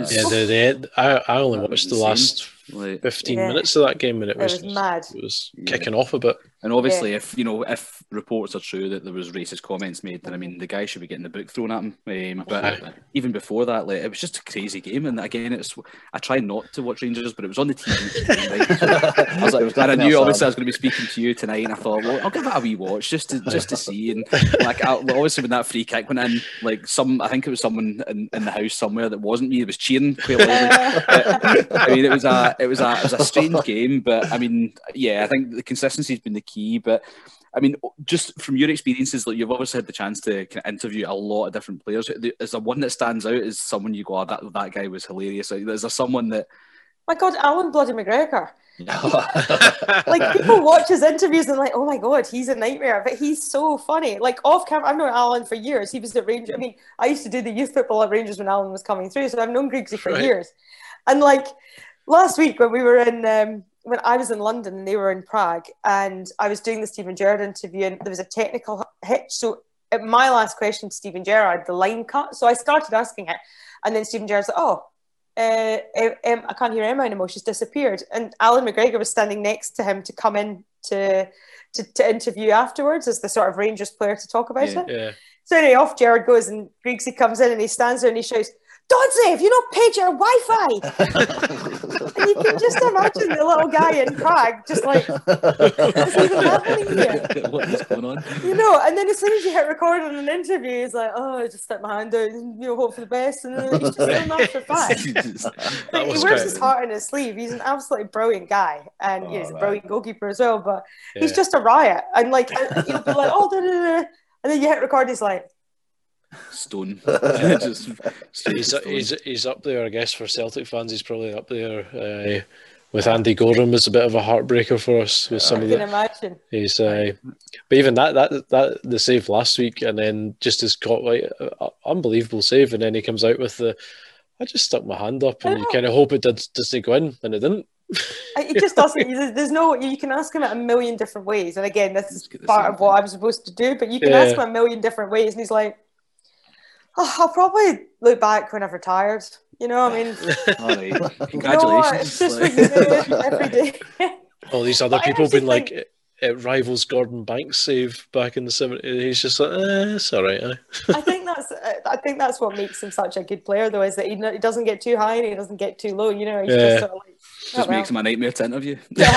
I only watched the last 15 minutes of that game, and it was mad. It was kicking off a bit. And obviously, if reports are true that there was racist comments made, then I mean, the guy should be getting the book thrown at him. But even before that, like, it was just a crazy game. And again, I try not to watch Rangers, but it was on the TV. Right? So I was like, and I knew obviously I was going to be speaking to you tonight, and I thought, well, I'll give it a wee watch just to see. And like, obviously when that free kick went in, like I think it was someone in the house somewhere that wasn't me that was cheering quite loudly. I mean, it was a strange game, but I mean, yeah, I think the consistency has been the key. But I mean, just from your experiences, like, you've obviously had the chance to kind of interview a lot of different players. Is there one that stands out as someone you go, oh, that guy was hilarious? Like, is there someone that? My God, Alan bloody McGregor. Like, people watch his interviews and like, oh my God, he's a nightmare, but he's so funny. Like, off camera, I've known Alan for years. He was at Rangers. I mean, I used to do the youth football at Rangers when Alan was coming through, so I've known Griggsy for years. And like last week when we were in, when I was in London and they were in Prague, and I was doing the Steven Gerrard interview, and there was a technical hitch. So at my last question to Steven Gerrard, the line cut. So I started asking it, and then Steven Gerrard's like, oh, I can't hear Emma anymore. She's disappeared. And Alan McGregor was standing next to him to come in to interview afterwards as the sort of Rangers player to talk about it. Yeah. So anyway, off Gerrard goes, and Griggsy comes in and he stands there and he shouts, Doddsy, have you not paid your Wi-Fi? And you can just imagine the little guy in Prague just like, what's even happening here? What is going on? You know, and then as soon as you hit record on an interview, he's like, oh, I just stuck my hand out and, hope for the best. And then he's just so matter of fact. He wears his heart in his sleeve. He's an absolutely brilliant guy. And he's a brilliant goalkeeper as well, but he's just a riot. And like, you'll be like, oh, da, da, da. And then you hit record, he's like, Stone. He's up there, I guess, for Celtic fans. He's probably up there with Andy Gorham as a bit of a heartbreaker for us. With some of I can imagine. He's, but even that the save last week, and then just his caught like unbelievable save, and then he comes out with I just stuck my hand up, and you kind of hope it doesn't go in, and it didn't. It just doesn't. There's no. You can ask him it a million different ways, and again, this is part of what I'm supposed to do. But you can ask him a million different ways, and he's like, oh, I'll probably look back when I've retired. You know, I mean, congratulations. It's just what you do every day. Oh, All these other people have been like, it rivals Gordon Banks' save back in the 70s. He's just like, it's all right. I think that's what makes him such a good player, though, is that he doesn't get too high and he doesn't get too low. You know, he's just sort of like. Just makes him a nightmare to interview.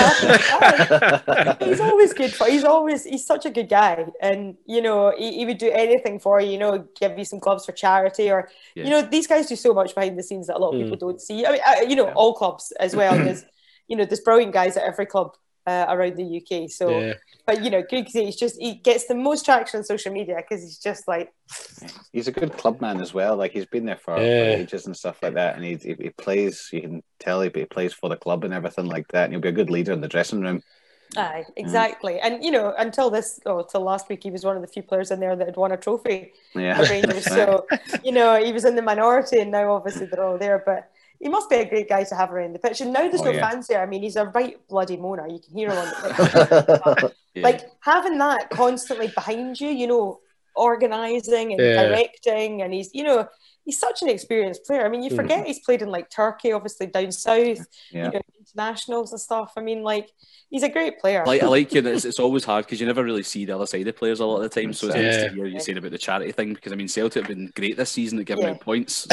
Yeah, he's always good he's such a good guy, and you know he would do anything for you. You know, give you some gloves for charity, or you know, these guys do so much behind the scenes that a lot of people don't see. I mean, you know, all clubs as well. There's brilliant guys at every club around the UK. So, but you know, Griggsy, he gets the most traction on social media because he's just like. He's a good club man as well. Like, he's been there for ages and stuff like that, and he plays. You can tell he plays for the club and everything like that. And he'll be a good leader in the dressing room. Aye, exactly. And you know, until last week, he was one of the few players in there that had won a trophy. At Rangers. So you know, he was in the minority, and now obviously they're all there. But he must be a great guy to have around the pitch. And now there's no fans there. I mean, he's a right bloody moaner. You can hear him on the pitch. Like, having that constantly behind you, you know, organising and directing, and he's such an experienced player. I mean, you forget he's played in like Turkey, obviously down south, you know, internationals and stuff. I mean, like, he's a great player. I like you. It's always hard because you never really see the other side of players a lot of the time. So it's nice to hear you saying about the charity thing, because I mean, Celtic have been great this season at giving out points.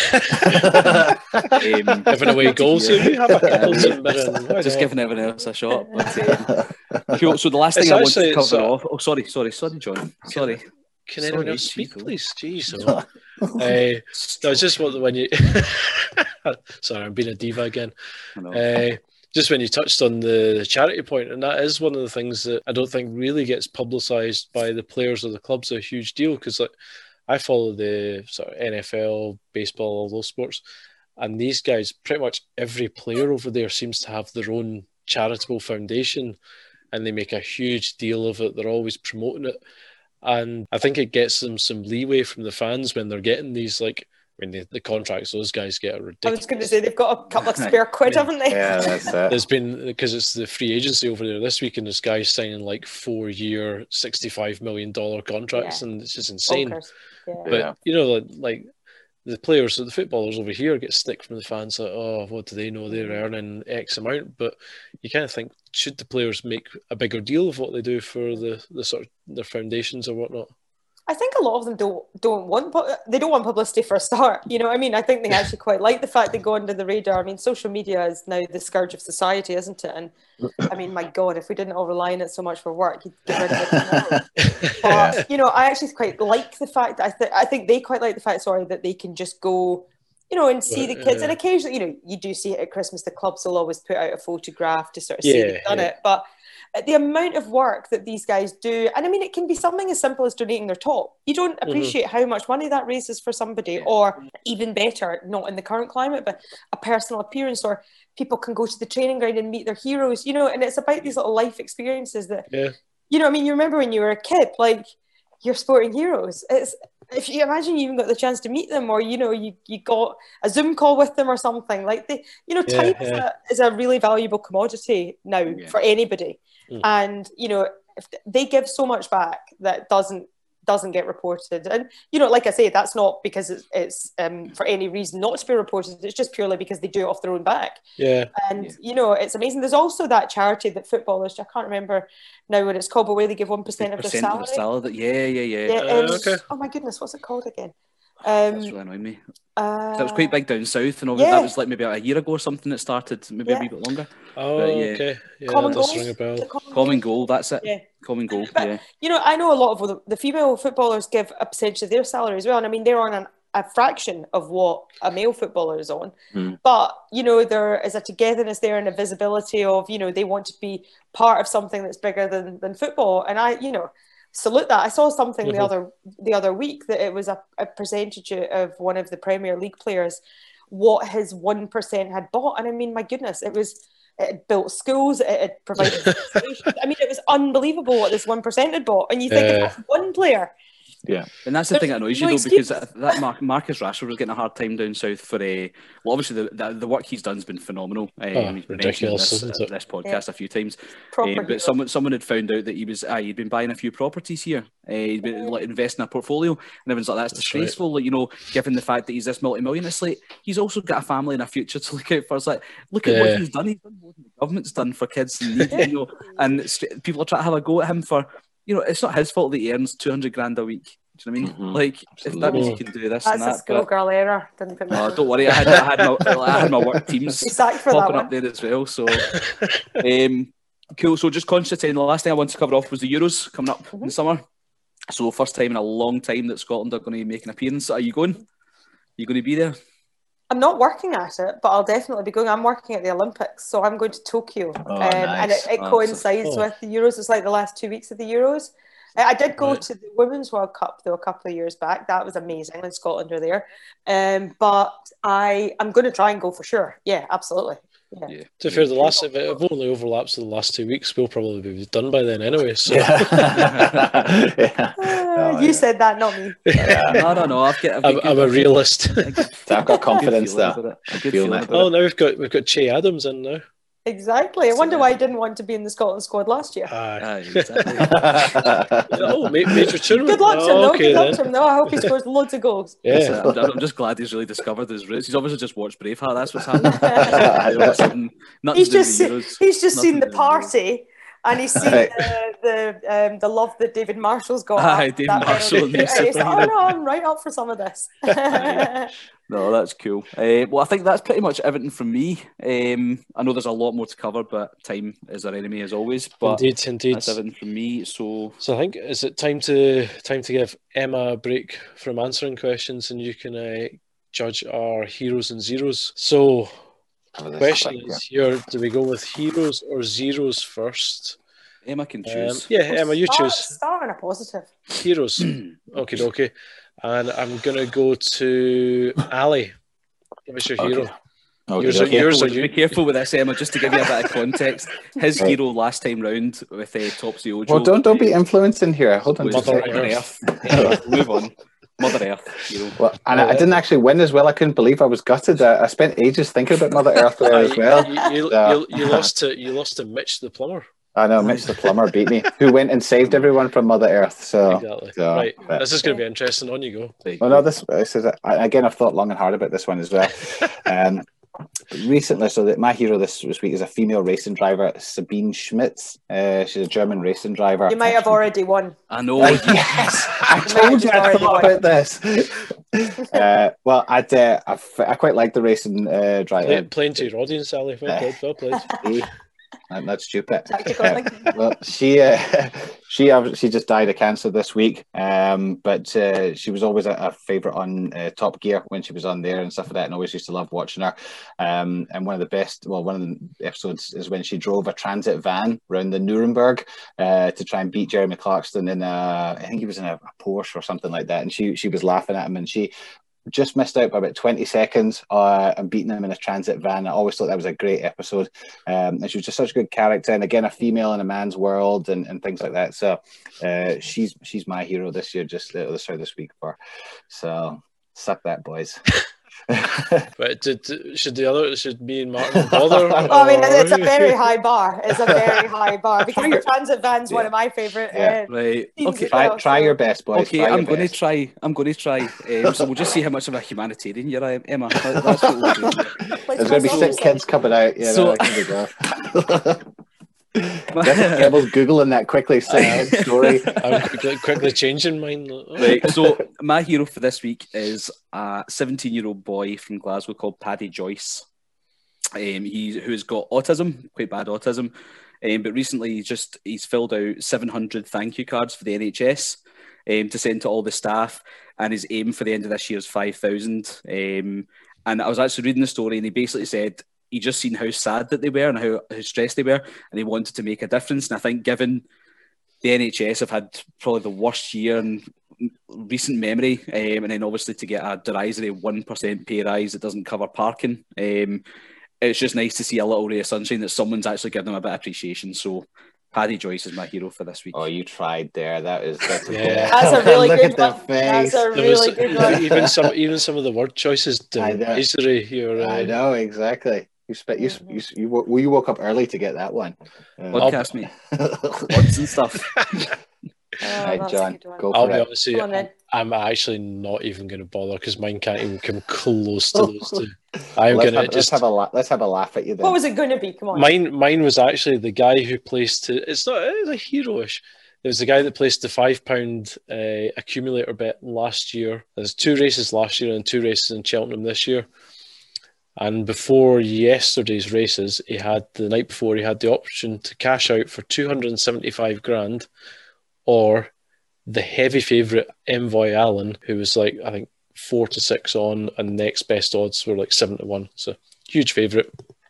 So, giving away goals. Just giving everyone else a shot. But, cool. So the last thing I want to cover off. Oh, sorry, John. Sorry. Can anyone else speak, please? Jeez. No, it's just when you. Sorry, I'm being a diva again. Just when you touched on the charity point, and that is one of the things that I don't think really gets publicised by the players or the clubs a huge deal, because like, I follow the sort of NFL, baseball, all those sports, and these guys, pretty much every player over there seems to have their own charitable foundation, and they make a huge deal of it. They're always promoting it. And I think it gets them some leeway from the fans when they're getting these, like, I mean, the contracts those guys get are ridiculous. I was going to say, they've got a couple of spare quid, haven't they? Yeah, that's it. There's been, because it's the free agency over there this week, and this guy's signing like 4-year, $65 million contracts, and it's just insane. But, you know, like the players, the footballers over here get stick from the fans, like, oh, what do they know? They're earning X amount. But you kind of think, should the players make a bigger deal of what they do for the sort of their foundations or whatnot? I think a lot of them don't want publicity for a start. You know what I mean? I think they actually quite like the fact they go under the radar. I mean, social media is now the scourge of society, isn't it? And I mean, my God, if we didn't all rely on it so much for work, you'd get rid of it tomorrow. But, you know, I actually quite like the fact that I think they quite like the fact, that they can just go, you know, and see the kids. And occasionally, you know, you do see it at Christmas. The clubs will always put out a photograph to sort of say they've done it. But the amount of work that these guys do, and I mean, it can be something as simple as donating their top. You don't appreciate how much money that raises for somebody, or even better, not in the current climate, but a personal appearance, or people can go to the training ground and meet their heroes, you know, and it's about these little life experiences that, you know, I mean, you remember when you were a kid, like your sporting heroes, if you imagine you even got the chance to meet them, or, you know, you got a Zoom call with them or something, like time is a really valuable commodity now for anybody. And, you know, if they give so much back that doesn't get reported. And, you know, like I say, that's not because it's for any reason not to be reported. It's just purely because they do it off their own back. And, you know, it's amazing. There's also that charity that footballers, I can't remember now what it's called, but where they give 1% of their salary. Oh my goodness, what's it called again? That's really annoying me. That was quite big down south, and that was like maybe a year ago or something. It started maybe a wee bit longer. Common Goal. Ring a bell. Common Goal, that's it. Common Goal. But, you know, I know a lot of the female footballers give a percentage of their salary as well, and I mean they're on a fraction of what a male footballer is on. But, you know, there is a togetherness there and a visibility of, you know, they want to be part of something that's bigger than football, and I, you know, salute that. I saw something the other week that it was a percentage of one of the Premier League players, what his 1% had bought. And I mean, my goodness, it had built schools, it had provided I mean, it was unbelievable what this 1% had bought. And you think if that's one player. Yeah, and that's the thing that annoys you, though, because that Marcus Rashford was getting a hard time down south for obviously the work he's done has been phenomenal. He's been ridiculous, this podcast a few times. But someone had found out that he'd been buying a few properties here. He'd been like investing in a portfolio, and everyone's like, that's disgraceful. Like, you know, given the fact that he's this multi-million, it's like he's also got a family and a future to look out for. It's like, look at what he's done. He's done more than the government's done for kids in need, you know, and people are trying to have a go at him for. You know, it's not his fault that he earns 200 grand a week. Do you know what I mean? Like, if that means he can do this and that. That's a schoolgirl error. Didn't put no, don't worry. I had my work teams popping up there as well. So, cool. So, just conscious of time, the last thing I wanted to cover off was the Euros coming up in the summer. So, first time in a long time that Scotland are going to make an appearance. Are you going? Are you going to be there? I'm not working at it, but I'll definitely be going. I'm working at the Olympics, so I'm going to Tokyo. And it coincides with the Euros. It's like the last 2 weeks of the Euros. I did go to the Women's World Cup, though, a couple of years back. That was amazing when Scotland are there. But I'm going to try and go for sure. Yeah, absolutely. To be fair, if it only overlaps with the last 2 weeks, we'll probably be done by then anyway. So. You said that, not me. No. I'm a realist. I've got confidence there. Oh, now we've got Che Adams in now. Exactly. I wonder why he didn't want to be in the Scotland squad last year. Exactly. Major tournament. Good luck to him, though. Good luck to him, though. I hope he scores loads of goals. Yeah. I'm just glad he's really discovered his roots. He's obviously just watched Braveheart. That's what's happened. He's just seen the party. And he's seen the love that David Marshall's got. David Marshall. He's like, oh no, I'm right up for some of this. No, that's cool. Well, I think that's pretty much everything from me. I know there's a lot more to cover, but time is our enemy as always. But indeed. That's everything from me. So I think is it time to give Emma a break from answering questions, and you can judge our heroes and zeros. So. The question is here, do we go with heroes or zeros first? Emma can choose. Emma, you choose. Start on a positive. Heroes. Okay. And I'm going to go to Ali. Give us your hero. Be careful with this, Emma, just to give you a bit of context. His hero last time round with Topsy Ojo. Well, don't be influencing here. Hold on. Mother Earth. Move on. Mother Earth, hero. Well, and I didn't actually win as well. I couldn't believe I was gutted. I spent ages thinking about Mother Earth there as well. You lost to Mitch the plumber. I know, Mitch the plumber beat me, who went and saved everyone from Mother Earth. So, exactly. Right, this is going to be interesting. On you go. Well, no, this is again. I've thought long and hard about this one as well. Recently, so that my hero this week is a female racing driver, Sabine Schmitz. She's a German racing driver. You might have already won. I know. Yes, I told you I thought about this. Well, I quite like the racing driver. Playing to your audience, Sally. Well played. That's stupid. Well, she just died of cancer this week, but she was always a favourite on Top Gear when she was on there and stuff like that, and always used to love watching her. And one of the episodes is when she drove a transit van around the Nuremberg to try and beat Jeremy Clarkson in I think he was in a Porsche or something like that, and she was laughing at him, and she just missed out by about 20 seconds and beating him in a transit van. I always thought that was a great episode. And she was just such a good character. And again, a female in a man's world and things like that. So she's my hero this year, this week for. So suck that, boys. But should me and Martin bother? I mean, it's a very high bar. It's a very high bar because the transit van's one of my favourite. Right. Okay. Try your best, boys. Okay, I'm going to try. So we'll just see how much of a humanitarian you're, Emma. That's what we'll do. There's going to be 6 kids coming out. Yeah, so, here we go. Kebble's Googling that quickly. Story. I'm quickly changing mine. Right. So my hero for this week is a 17-year-old boy from Glasgow called Paddy Joyce. Who's got autism, quite bad autism. But recently he's filled out 700 thank you cards for the NHS to send to all the staff, and his aim for the end of this year is 5,000. And I was actually reading the story, and he basically said he just seen how sad that they were and how stressed they were, and he wanted to make a difference. And I think given the NHS have had probably the worst year in recent memory, and then obviously to get a derisory 1% pay rise that doesn't cover parking, it's just nice to see a little ray of sunshine that someone's actually giving them a bit of appreciation. So Paddy Joyce is my hero for this week. Oh, you tried there. That's a really good one. That's a really good one. Even some of the word choices. I know exactly. You woke up early to get that one. Podcast me. Words and stuff. Right, John, go for I'll it. be honest with you, I'm actually not even going to bother because mine can't even come close to those two. Let's have a laugh at you then. What was it going to be? Come on. Mine was actually the guy who placed it's a hero-ish. It was the guy that placed the £5 accumulator bet last year. There's 2 races last year and 2 races in Cheltenham this year. And before yesterday's races, the night before, he had the option to cash out for 275 grand, or the heavy favourite Envoy Allen, who was like, I think 4 to 6 on, and next best odds were like 7 to 1. So huge favourite,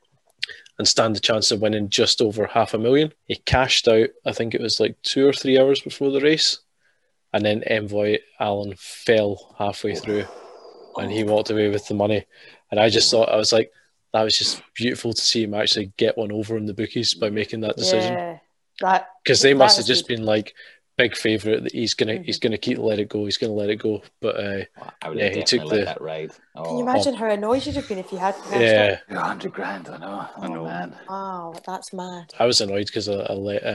and stand a chance of winning just over $500,000. He cashed out, I think it was like 2 or 3 hours before the race, and then Envoy Allen fell halfway through, and he walked away with the money. And I just thought, I was like, that was just beautiful to see him actually get one over in the bookies by making that decision. Yeah, because they must have just been like, big favourite that he's gonna let it go. He's gonna let it go. But he took that ride. Can you imagine how annoyed you'd have been if you had? Yeah, 100 grand. I know, man. Wow, that's mad. I was annoyed because I let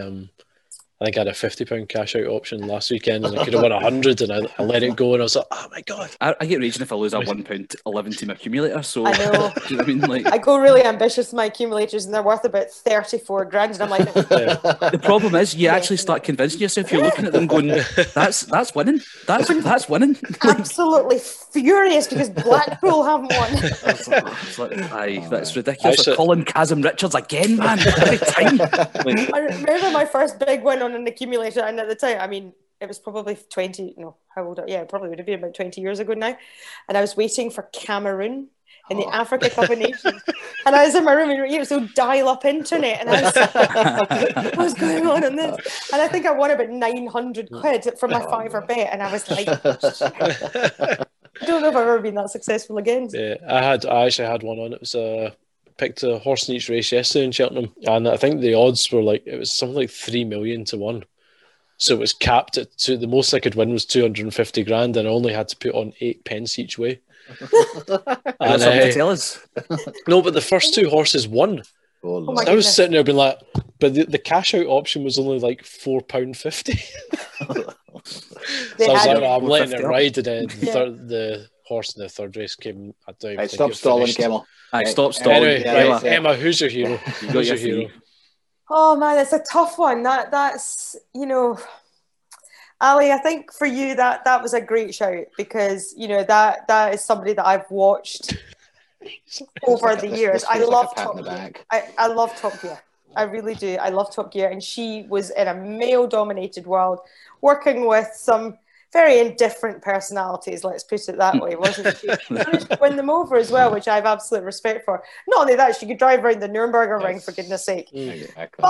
I think I had a £50 cash out option last weekend, and I could have won 100, and I let it go, and I was like, oh my god! I get raging if I lose a £1.11 team accumulator. So I know. Do you know what I mean? Like, I go really ambitious with my accumulators, and they're worth about 34 grand, and I'm like, The problem is, you actually start convincing yourself. You're looking at them, going, "That's winning. That's winning." Absolutely furious because Blackpool haven't won. That's ridiculous. Colin Chasm Richards again, man. Every time. I remember my first big win on an accumulator, and at the time, I mean, it was probably it probably would have been about 20 years ago now, and I was waiting for Cameroon in the Africa Cup of Nations, and I was in my room, and it was so dial-up internet, and I was like, what's going on in this? And I think I won about 900 quid from my £5 bet, and I was like, I don't know if I've ever been that successful again. Yeah, I actually had one on. It was picked a horse in each race yesterday in Cheltenham, and I think the odds were like, it was something like 3 million to 1. So it was capped at the most I could win was 250 grand, and I only had to put on 8 pence each way. And to tell us. No, but the first 2 horses won. Oh my I was sitting there being like, but the cash out option was only like £4.50. So I was like, I'm letting it ride, and then the horse in the third race came. I don't even Right, think stop it stalling, finished. Camel. Stop stalling. Anyway, Yeah, right, that's it. Emma, who's your hero? You got Who's your your hero? three. Oh man, it's a tough one. That's Ali, I think for you that was a great shout, because that is somebody that I've watched over the years. I love Top Gear. I love Top Gear. I really do. I love Top Gear, and she was in a male-dominated world, working with some very indifferent personalities. Let's put it that way, wasn't she? She managed to win them over as well, which I have absolute respect for. Not only that, she could drive around the Nuremberg ring, for goodness sake. Exactly.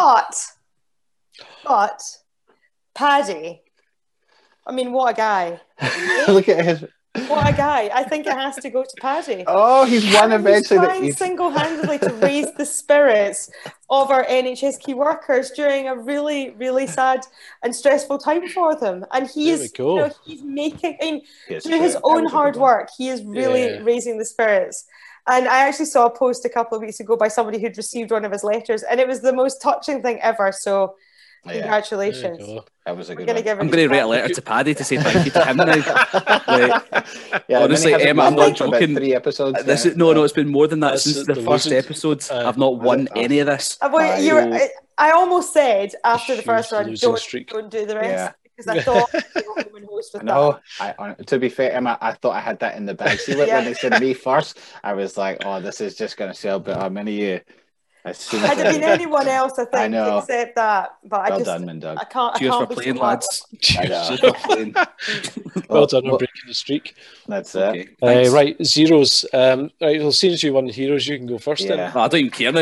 But Paddy, I mean, what a guy! Look at his. What a guy! I think it has to go to Paddy. Oh, he's won eventually. He's trying single-handedly to raise the spirits of our NHS key workers during a really, really sad and stressful time for them. And he's making, through his own hard work, he is really raising the spirits. And I actually saw a post a couple of weeks ago by somebody who'd received one of his letters, and it was the most touching thing ever. So, congratulations. That was a good one. I'm going to write a letter to Paddy to say thank you to him now. Honestly, Emma, I'm not joking. 3 episodes. No, it's been more than that since the first episode. I've not won any of this. I almost said after the first round, don't do the rest. Because I thought host with that. To be fair, Emma, I thought I had that in the bag. See, when they said me first, I was like, "Oh, this is just going to sell." But how many you? Had it been anyone else, I think, except that. But well done, Mindog. I can't. Cheers for playing, lads. Cheers for playing. Well done on breaking the streak. That's it. Right, zeros. Right, well, since you won the heroes, you can go first. Then. I don't even care now.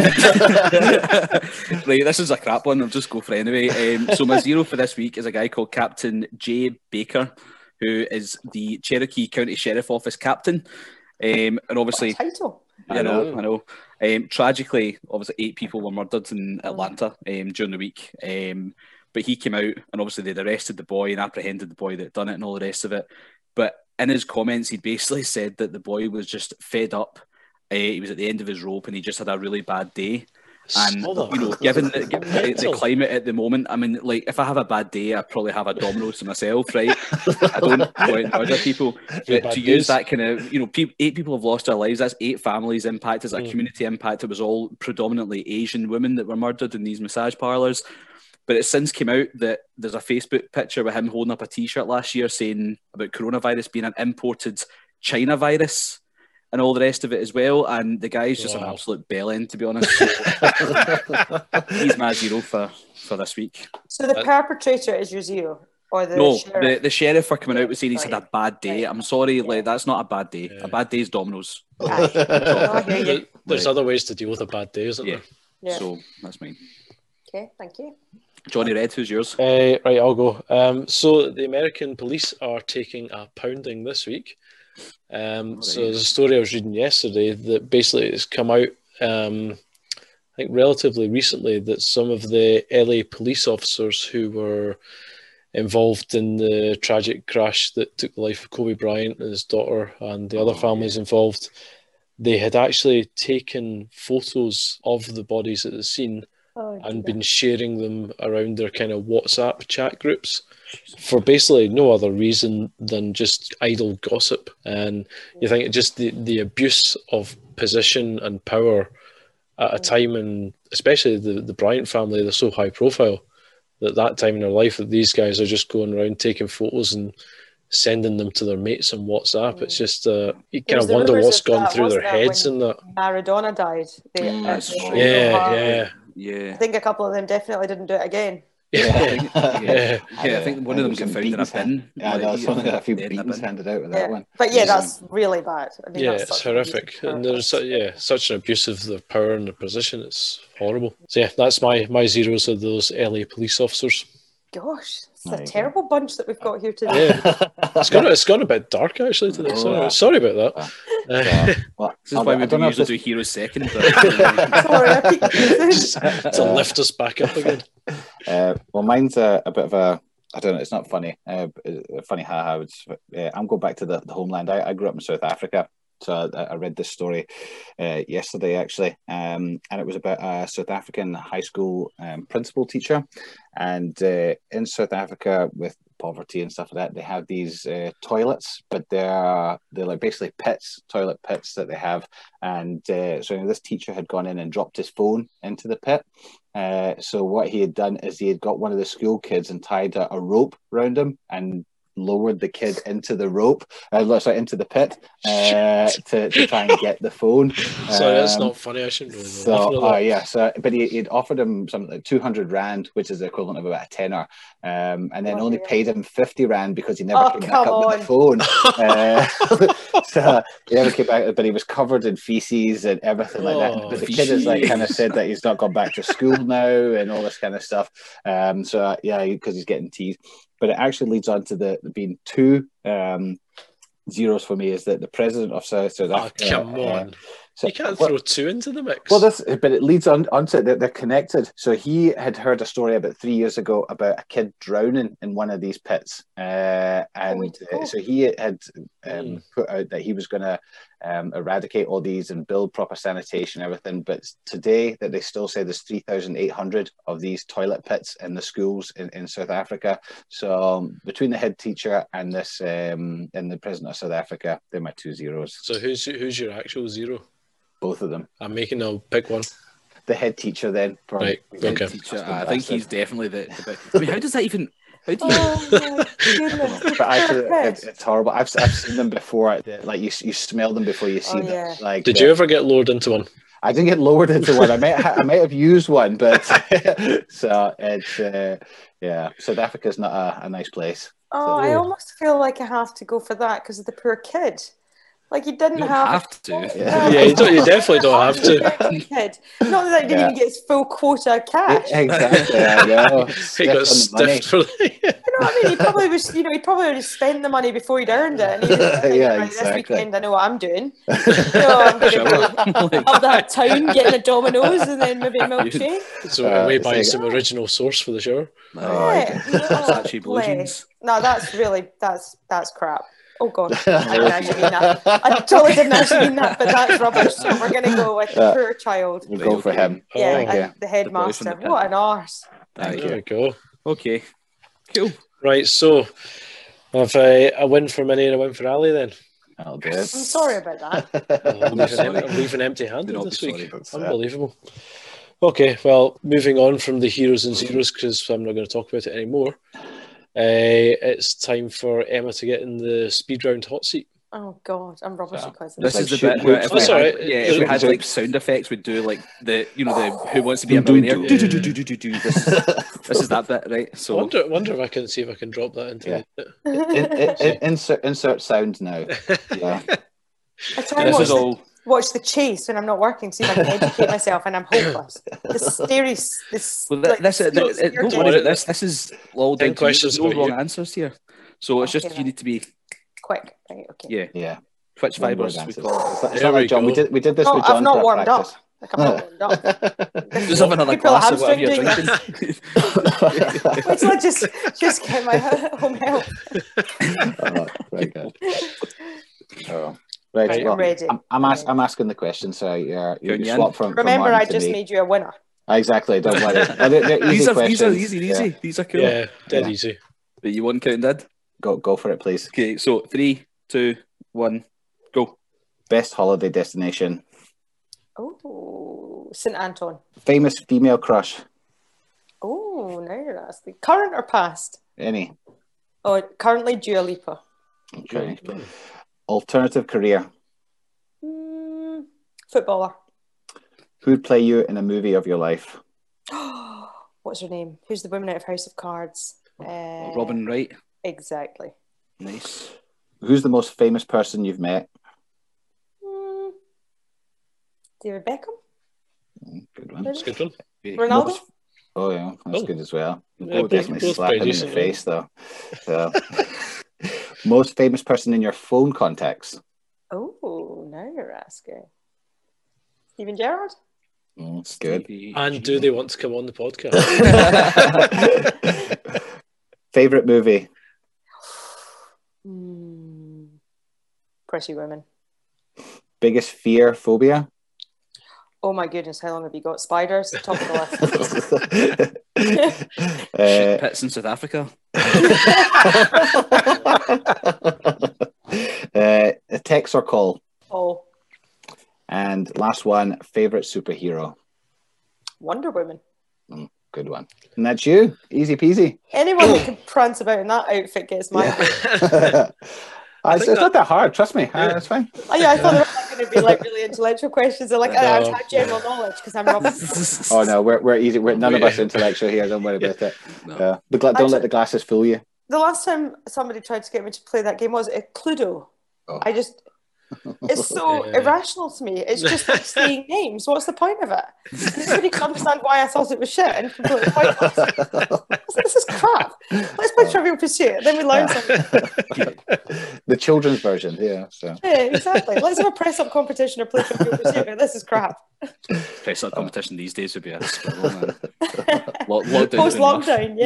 Right, this is a crap one. I'll just go for it anyway. So my zero for this week is a guy called Captain Jay Baker, who is the Cherokee County Sheriff Office captain. And obviously, title. I know. Tragically, obviously, 8 people were murdered in Atlanta during the week. But he came out, and obviously they'd arrested the boy and apprehended the boy that had done it and all the rest of it. But in his comments, he basically said that the boy was just fed up. He was at the end of his rope, and he just had a really bad day. And given the climate at the moment, I mean, like, if I have a bad day, I probably have a Domino's to myself, right? I don't go out and other people. But to use that kind of, 8 people have lost their lives. That's 8 families impacted. It's a community impact. It was all predominantly Asian women that were murdered in these massage parlours. But it since came out that there's a Facebook picture with him holding up a T-shirt last year saying about coronavirus being an imported China virus and all the rest of it as well. And the guy's just an absolute bellend, to be honest. He's my zero for this week. So the perpetrator is your zero? Or the sheriff? The sheriff for coming out and saying he's had a bad day. I'm sorry, like, that's not a bad day. A bad day is Domino's. There's other ways to deal with a bad day, isn't there? Yeah. So that's mine. Okay, thank you. Johnny Red, who's yours? Right, I'll go. So the American police are taking a pounding this week. So there's a story I was reading yesterday that basically has come out, I think relatively recently, that some of the LA police officers who were involved in the tragic crash that took the life of Kobe Bryant and his daughter and the other families involved, they had actually taken photos of the bodies at the scene and been sharing them around their kind of WhatsApp chat groups for basically no other reason than just idle gossip. And you think just the abuse of position and power at a time, and especially the Bryant family, they're so high profile that time in their life that these guys are just going around taking photos and sending them to their mates on WhatsApp. It's just you kind of wonder what's gone through their heads in that. Maradona died. Yeah. I think a couple of them definitely didn't do it again. I think one of them got found in a bin. Yeah, there's a few beatings handed out with that one. But that's really bad. I mean, it's horrific. And there's such an abuse of their power and their position. It's horrible. So that's my zeros of those LA police officers. Gosh, it's a terrible bunch that we've got here today. It's gone a bit dark actually today. Sorry about that. This is why we don't usually do heroes second. Sorry, to lift us back up again. Well, mine's a bit of a, I don't know, it's not funny. Funny how I'm going back to the homeland. I grew up in South Africa. So I read this story yesterday, actually, and it was about a South African high school principal teacher. And in South Africa, with poverty and stuff like that, they have these toilets, but they're like basically pits, toilet pits that they have. And so this teacher had gone in and dropped his phone into the pit. So what he had done is he had got one of the school kids and tied a rope around him and lowered the kid into the rope, into the pit, to try and get the phone. Sorry, that's not funny. I shouldn't really laugh at that. But he'd offered him something like 200 rand, which is the equivalent of about a tenner, and then only paid him 50 rand because he never came back up with the phone. So he never came back, but he was covered in feces and everything like that. But the kid has like kind of said that he's not gone back to school now and all this kind of stuff. So yeah, because he's getting teased. But it actually leads on to the being two zeros for me, is that the president of South Africa. Oh, come on. You can't throw two into the mix. Well, but it leads onto it. They're connected. So he had heard a story about 3 years ago about a kid drowning in one of these pits. So he had put out that he was going to eradicate all these and build proper sanitation and everything. But today that they still say there's 3,800 of these toilet pits in the schools in South Africa. So between the head teacher and this and the president of South Africa, they're my two zeros. So who's your actual zero? Both of them. I'll pick one. The head teacher then. Right, okay. I think he's definitely the I mean, how does that even... How do you... Oh my goodness. But actually, it's horrible. I've seen them before. Like you smell them before you see them. Like, did you ever get lowered into one? I didn't get lowered into one. I might have used one, but so it's South Africa's not a nice place. Oh, I almost feel like I have to go for that because of the poor kid. Like you didn't have to. Yeah, you definitely don't have to. Kid. Not that he didn't even get his full quota of cash. Exactly. I know. He got stiffed for You know what I mean? He probably was. He probably would have spent the money before he'd earned it. And he was thinking, exactly. This weekend, I know what I'm doing. So I'm going to go up that town, getting a Domino's, and then maybe a milkshake. So away buying some original sauce for the shower. That's actually blue jeans. No, that's really that's crap. Oh God, I didn't actually mean that. I totally didn't actually mean that, but that's rubbish. So we're going to go with the poor child. We'll go for him. Yeah, the headmaster. What an arse. There we go. Okay, cool. Right, so have a win for Minnie and a win for Ali then. I'll do it. I'm sorry about that. I'm leaving empty-handed this week. Unbelievable. Okay, well, moving on from the heroes and zeros, because I'm not going to talk about it anymore. It's time for Emma to get in the speed round hot seat. Oh God, I'm rubbish at quizzes. This is the bit where if we had like sound effects, we'd do like the Who Wants to Be a Millionaire. This is that bit, right? So wonder if I can see if I can drop that into it. Insert sound now. Yeah. I try and watch the chase when I'm not working, see if I can educate myself, and I'm hopeless. This is all 10 questions, no wrong answers here. So it's just you need to be quick. Right, okay. Yeah. Twitch fibers. We John. We did this with John. I've not warmed up. Like I'm not warmed up. Just have another glass of whatever you're drinking. Wait till I just get my home health. Very good. Right, I'm ready. I'm asking the question, so you swap from. Remember, from I just made you a winner. Exactly. Don't worry. These are easy. These are cool. Yeah, dead easy. But you want counting dead? Go for it, please. Okay, so 3, 2, 1, go. Best holiday destination. Oh, St. Anton. Famous female crush. Oh, now you're asking. Current or past? Any. Oh, currently Dua Lipa. Okay. Alternative career. Footballer. Who'd play you in a movie of your life? What's her name? Who's the woman out of House of Cards? Robin Wright. Exactly. Nice. Who's the most famous person you've met? David Beckham. Good one. That's a good one. Ronaldo. Oh yeah, that's good as well. Yeah, Definitely slap him in the face though. So. Most famous person in your phone contacts? Oh, now you're asking. Steven Gerrard? That's good. And do they want to come on the podcast? Favorite movie? Pretty Women. Biggest fear, phobia? Oh my goodness, how long have you got? Spiders? Top of the list. Shit pits in South Africa. A text or call. Oh, And last one, favorite superhero. Wonder Woman. Good one. And that's you. Easy peasy. Anyone who can prance about in that outfit gets my vote. It's not that hard. Trust me. It's fine. Oh, yeah, I thought they were going to be like really intellectual questions. They're like, I have general knowledge because I'm Robin. Oh no, we're easy. We're none of us intellectual here. Don't worry about it. No. Don't let the glasses fool you. The last time somebody tried to get me to play that game was Cluedo. Oh. It's so irrational to me. It's just like saying names. What's the point of it? Nobody can understand why I thought it was shit and completely pointless. This is crap. Let's play Trivial Pursuit. Then we learn something. The children's version, yeah. So. Yeah, exactly. Let's have a press-up competition or play Trivial Pursuit. This is crap. Press-up competition these days would be a struggle, man. Lockdown. Post-lockdown,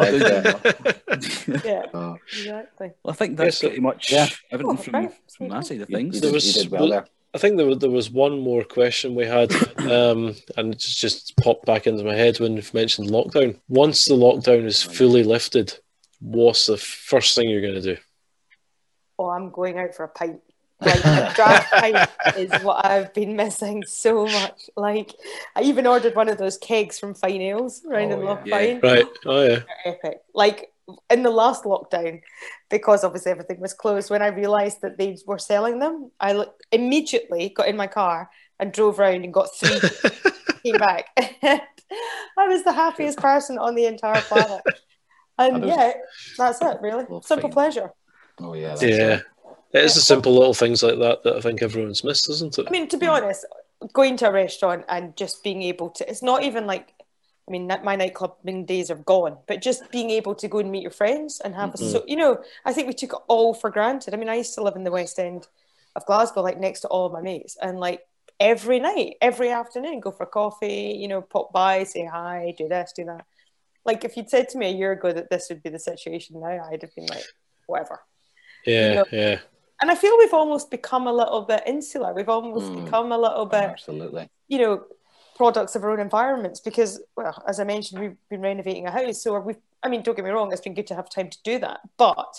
yeah. Oh. Exactly. Well, I think that's pretty much everything from my side of things. You did well there. I think there was one more question we had, and it just popped back into my head when you've mentioned lockdown. Once the lockdown is fully lifted, what's the first thing you're going to do? Oh, I'm going out for a pint. Like, a draft pint is what I've been missing so much. Like, I even ordered one of those kegs from Fine Ales round in Loch Fyne. Right. Oh, yeah. They're epic. Like, in the last lockdown, because obviously everything was closed, when I realised that they were selling them, I immediately got in my car and drove round and got 3, came back. I was the happiest person on the entire planet. And that's it, really. Simple pleasure. Oh, yeah. It's the simple little things like that I think everyone's missed, isn't it? I mean, to be honest, going to a restaurant and just being able to, it's not even like, I mean, my nightclubbing days are gone, but just being able to go and meet your friends and have I think we took it all for granted. I mean, I used to live in the West End of Glasgow, like next to all of my mates, and like every night, every afternoon, go for coffee, pop by, say hi, do this, do that. Like, if you'd said to me a year ago that this would be the situation now, I'd have been like, whatever. Yeah. And I feel we've almost become a little bit insular. We've almost become a little bit, absolutely, products of our own environments because, well, as I mentioned, we've been renovating a house. So don't get me wrong, it's been good to have time to do that. But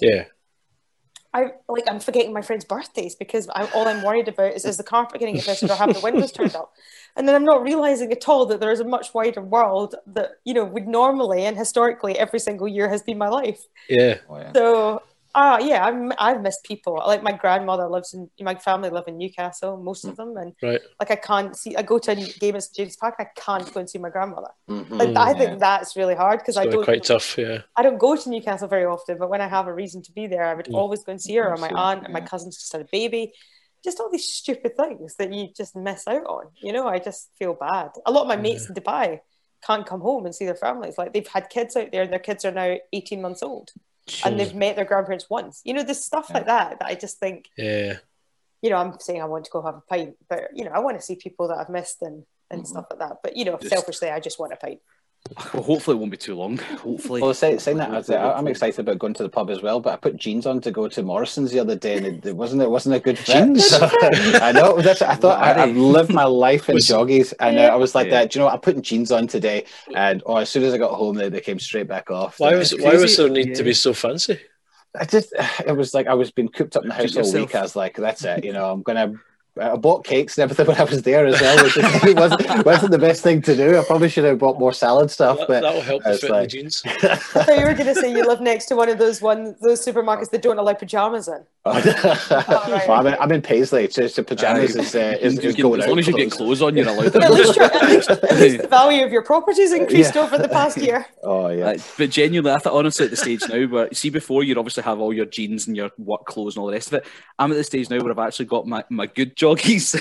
I'm forgetting my friends' birthdays because all I'm worried about is the carpet getting infested or have the windows turned up. And then I'm not realising at all that there is a much wider world that, would normally and historically every single year has been my life. Yeah. Oh, yeah. So... I've missed people. Like, my grandmother my family live in Newcastle, most of them, and like I go to a game at James Park, I can't go and see my grandmother. I think that's really hard because quite tough. Yeah, I don't go to Newcastle very often, but when I have a reason to be there, I would always go and see her. Or my aunt and my cousins just had a baby. Just all these stupid things that you just miss out on. I just feel bad. A lot of my mates in Dubai can't come home and see their families. Like, they've had kids out there, and their kids are now 18 months old. And they've met their grandparents once. There's stuff like that I just think, I'm saying I want to go have a pint, but, I want to see people that I've missed and stuff like that. But, selfishly, I just want a pint. Well, hopefully it won't be too long. Hopefully. Well, saying that, I'm excited about going to the pub as well, but I put jeans on to go to Morrison's the other day, and it wasn't a good fit. Jeans? I know. I thought I've lived my life in joggies, and I was like that. Do you know what? I'm putting jeans on today, and as soon as I got home, they came straight back off. Why was there need to be so fancy? It was like I was being cooped up in the house all week. I was like, that's it. I bought cakes and everything when I was there as well, which it wasn't the best thing to do. I probably should have bought more salad stuff. That'll help to fit in the jeans. I thought you were going to say you live next to one of those supermarkets that don't allow pajamas in. Well, I'm in Paisley, so pajamas is going as long as you get clothes on, you're allowed. At least the value of your property's increased over the past year. Oh yeah, but genuinely, I thought honestly at the stage now where before you'd obviously have all your jeans and your work clothes and all the rest of it. I'm at the stage now where I've actually got my good joggies,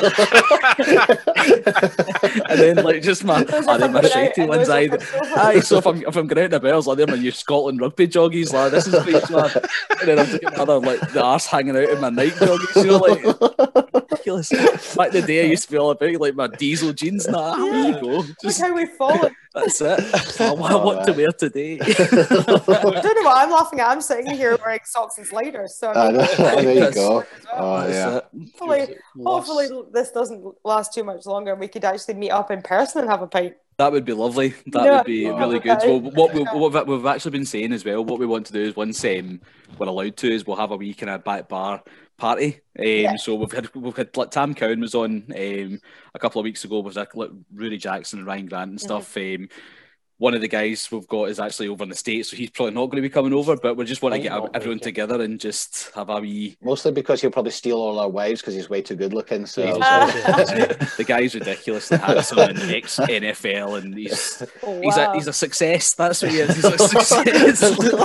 and then just my shitey ones. So if I'm going out in the bells, like them and your Scotland rugby joggies, like this is great, man. And then I'm taking another the arse hanging out in my night joggies, ridiculous. Back in the day, I used to be all about my diesel jeans. There you go. Look how we've fallen. That's it. What to wear today? I don't know what I'm laughing at. I'm sitting here wearing socks and sliders. So there you go. Oh, yeah. Hopefully this doesn't last too much longer and we could actually meet up in person and have a pint. That would be lovely. That would be really good. Well, what we've actually been saying as well, what we want to do is once we're allowed to, is we'll have a wee kind of back bar party. So we've had like Tam Cowan was on a couple of weeks ago. Was like Rory Jackson and Ryan Grant and stuff. One of the guys we've got is actually over in the States, so he's probably not going to be coming over, but we just want to get everyone together and just have a wee... Mostly because he'll probably steal all our wives because he's way too good looking. So the guy's ridiculously handsome and ex-NFL, and he's a success. That's what he is. He's a success.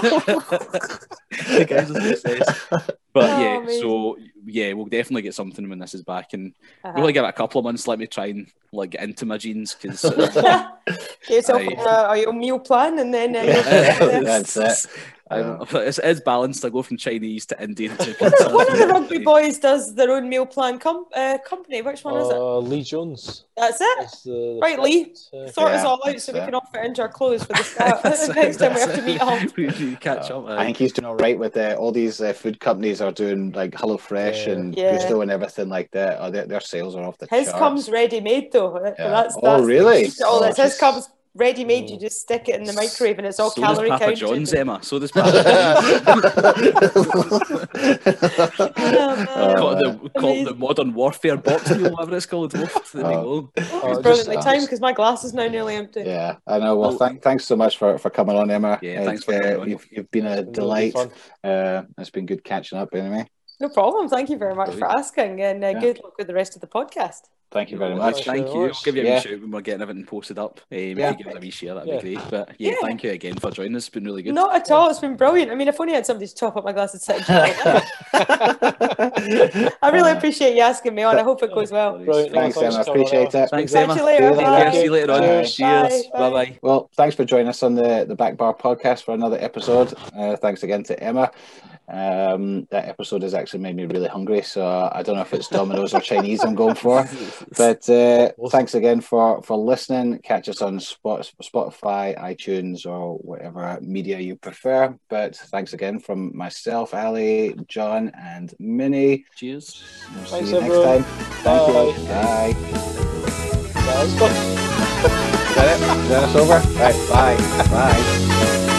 The guy's a success. But we'll definitely get something when this is back, and we'll only give it a couple of months. Let me try and get into my jeans, because get yourself a meal plan, and then that's it. It's balanced. I go from Chinese to Indian to pizza. One of the rugby boys does their own meal plan company. Which one is it? Lee Jones. That's it. Right, Lee. Sort us all out so we can all fit into our clothes for the start. Next time we have to meet up. We catch up. I think he's doing all right with all these food companies are doing like HelloFresh and Gusto and everything like that. Their sales are off the charts. His comes ready made though. That's really? His comes ready made. You just stick it in the microwave and it's all calorie counted. Papa John's, Emma. So does Papa called the Modern Warfare box meal, whatever it's called. There we go. It's brilliantly timed because my glass is now nearly empty. Yeah, I know. Well, thanks so much for coming on, Emma. Yeah, thanks for coming on. You've been a delight. It's been good catching up anyway. No problem. Thank you very much for asking, and good luck with the rest of the podcast. Thank you very much. Thank you. We'll give you a wee shout when we're getting everything posted up. If you give us a wee share, that'd be great. But thank you again for joining us. It's been really good. Not at all. It's been brilliant. I mean, if only I had somebody to top up my glass and sit I really appreciate you asking me on. I hope it goes well. Thanks, Emma. Appreciate it. Thanks, Emma. See you later. See you later on. Cheers. Bye-bye. Well, thanks for joining us on the Back Bar podcast for another episode. Thanks again to Emma. That episode has actually made me really hungry, so I don't know if it's Domino's or Chinese I'm going for, but thanks again for listening. Catch us on Spotify, iTunes, or whatever media you prefer. But thanks again from myself, Ali, John, and Minnie. Cheers. We'll see you next time. Thank you. Bye. That was fun. Is that it? Is that us over? Right. Bye.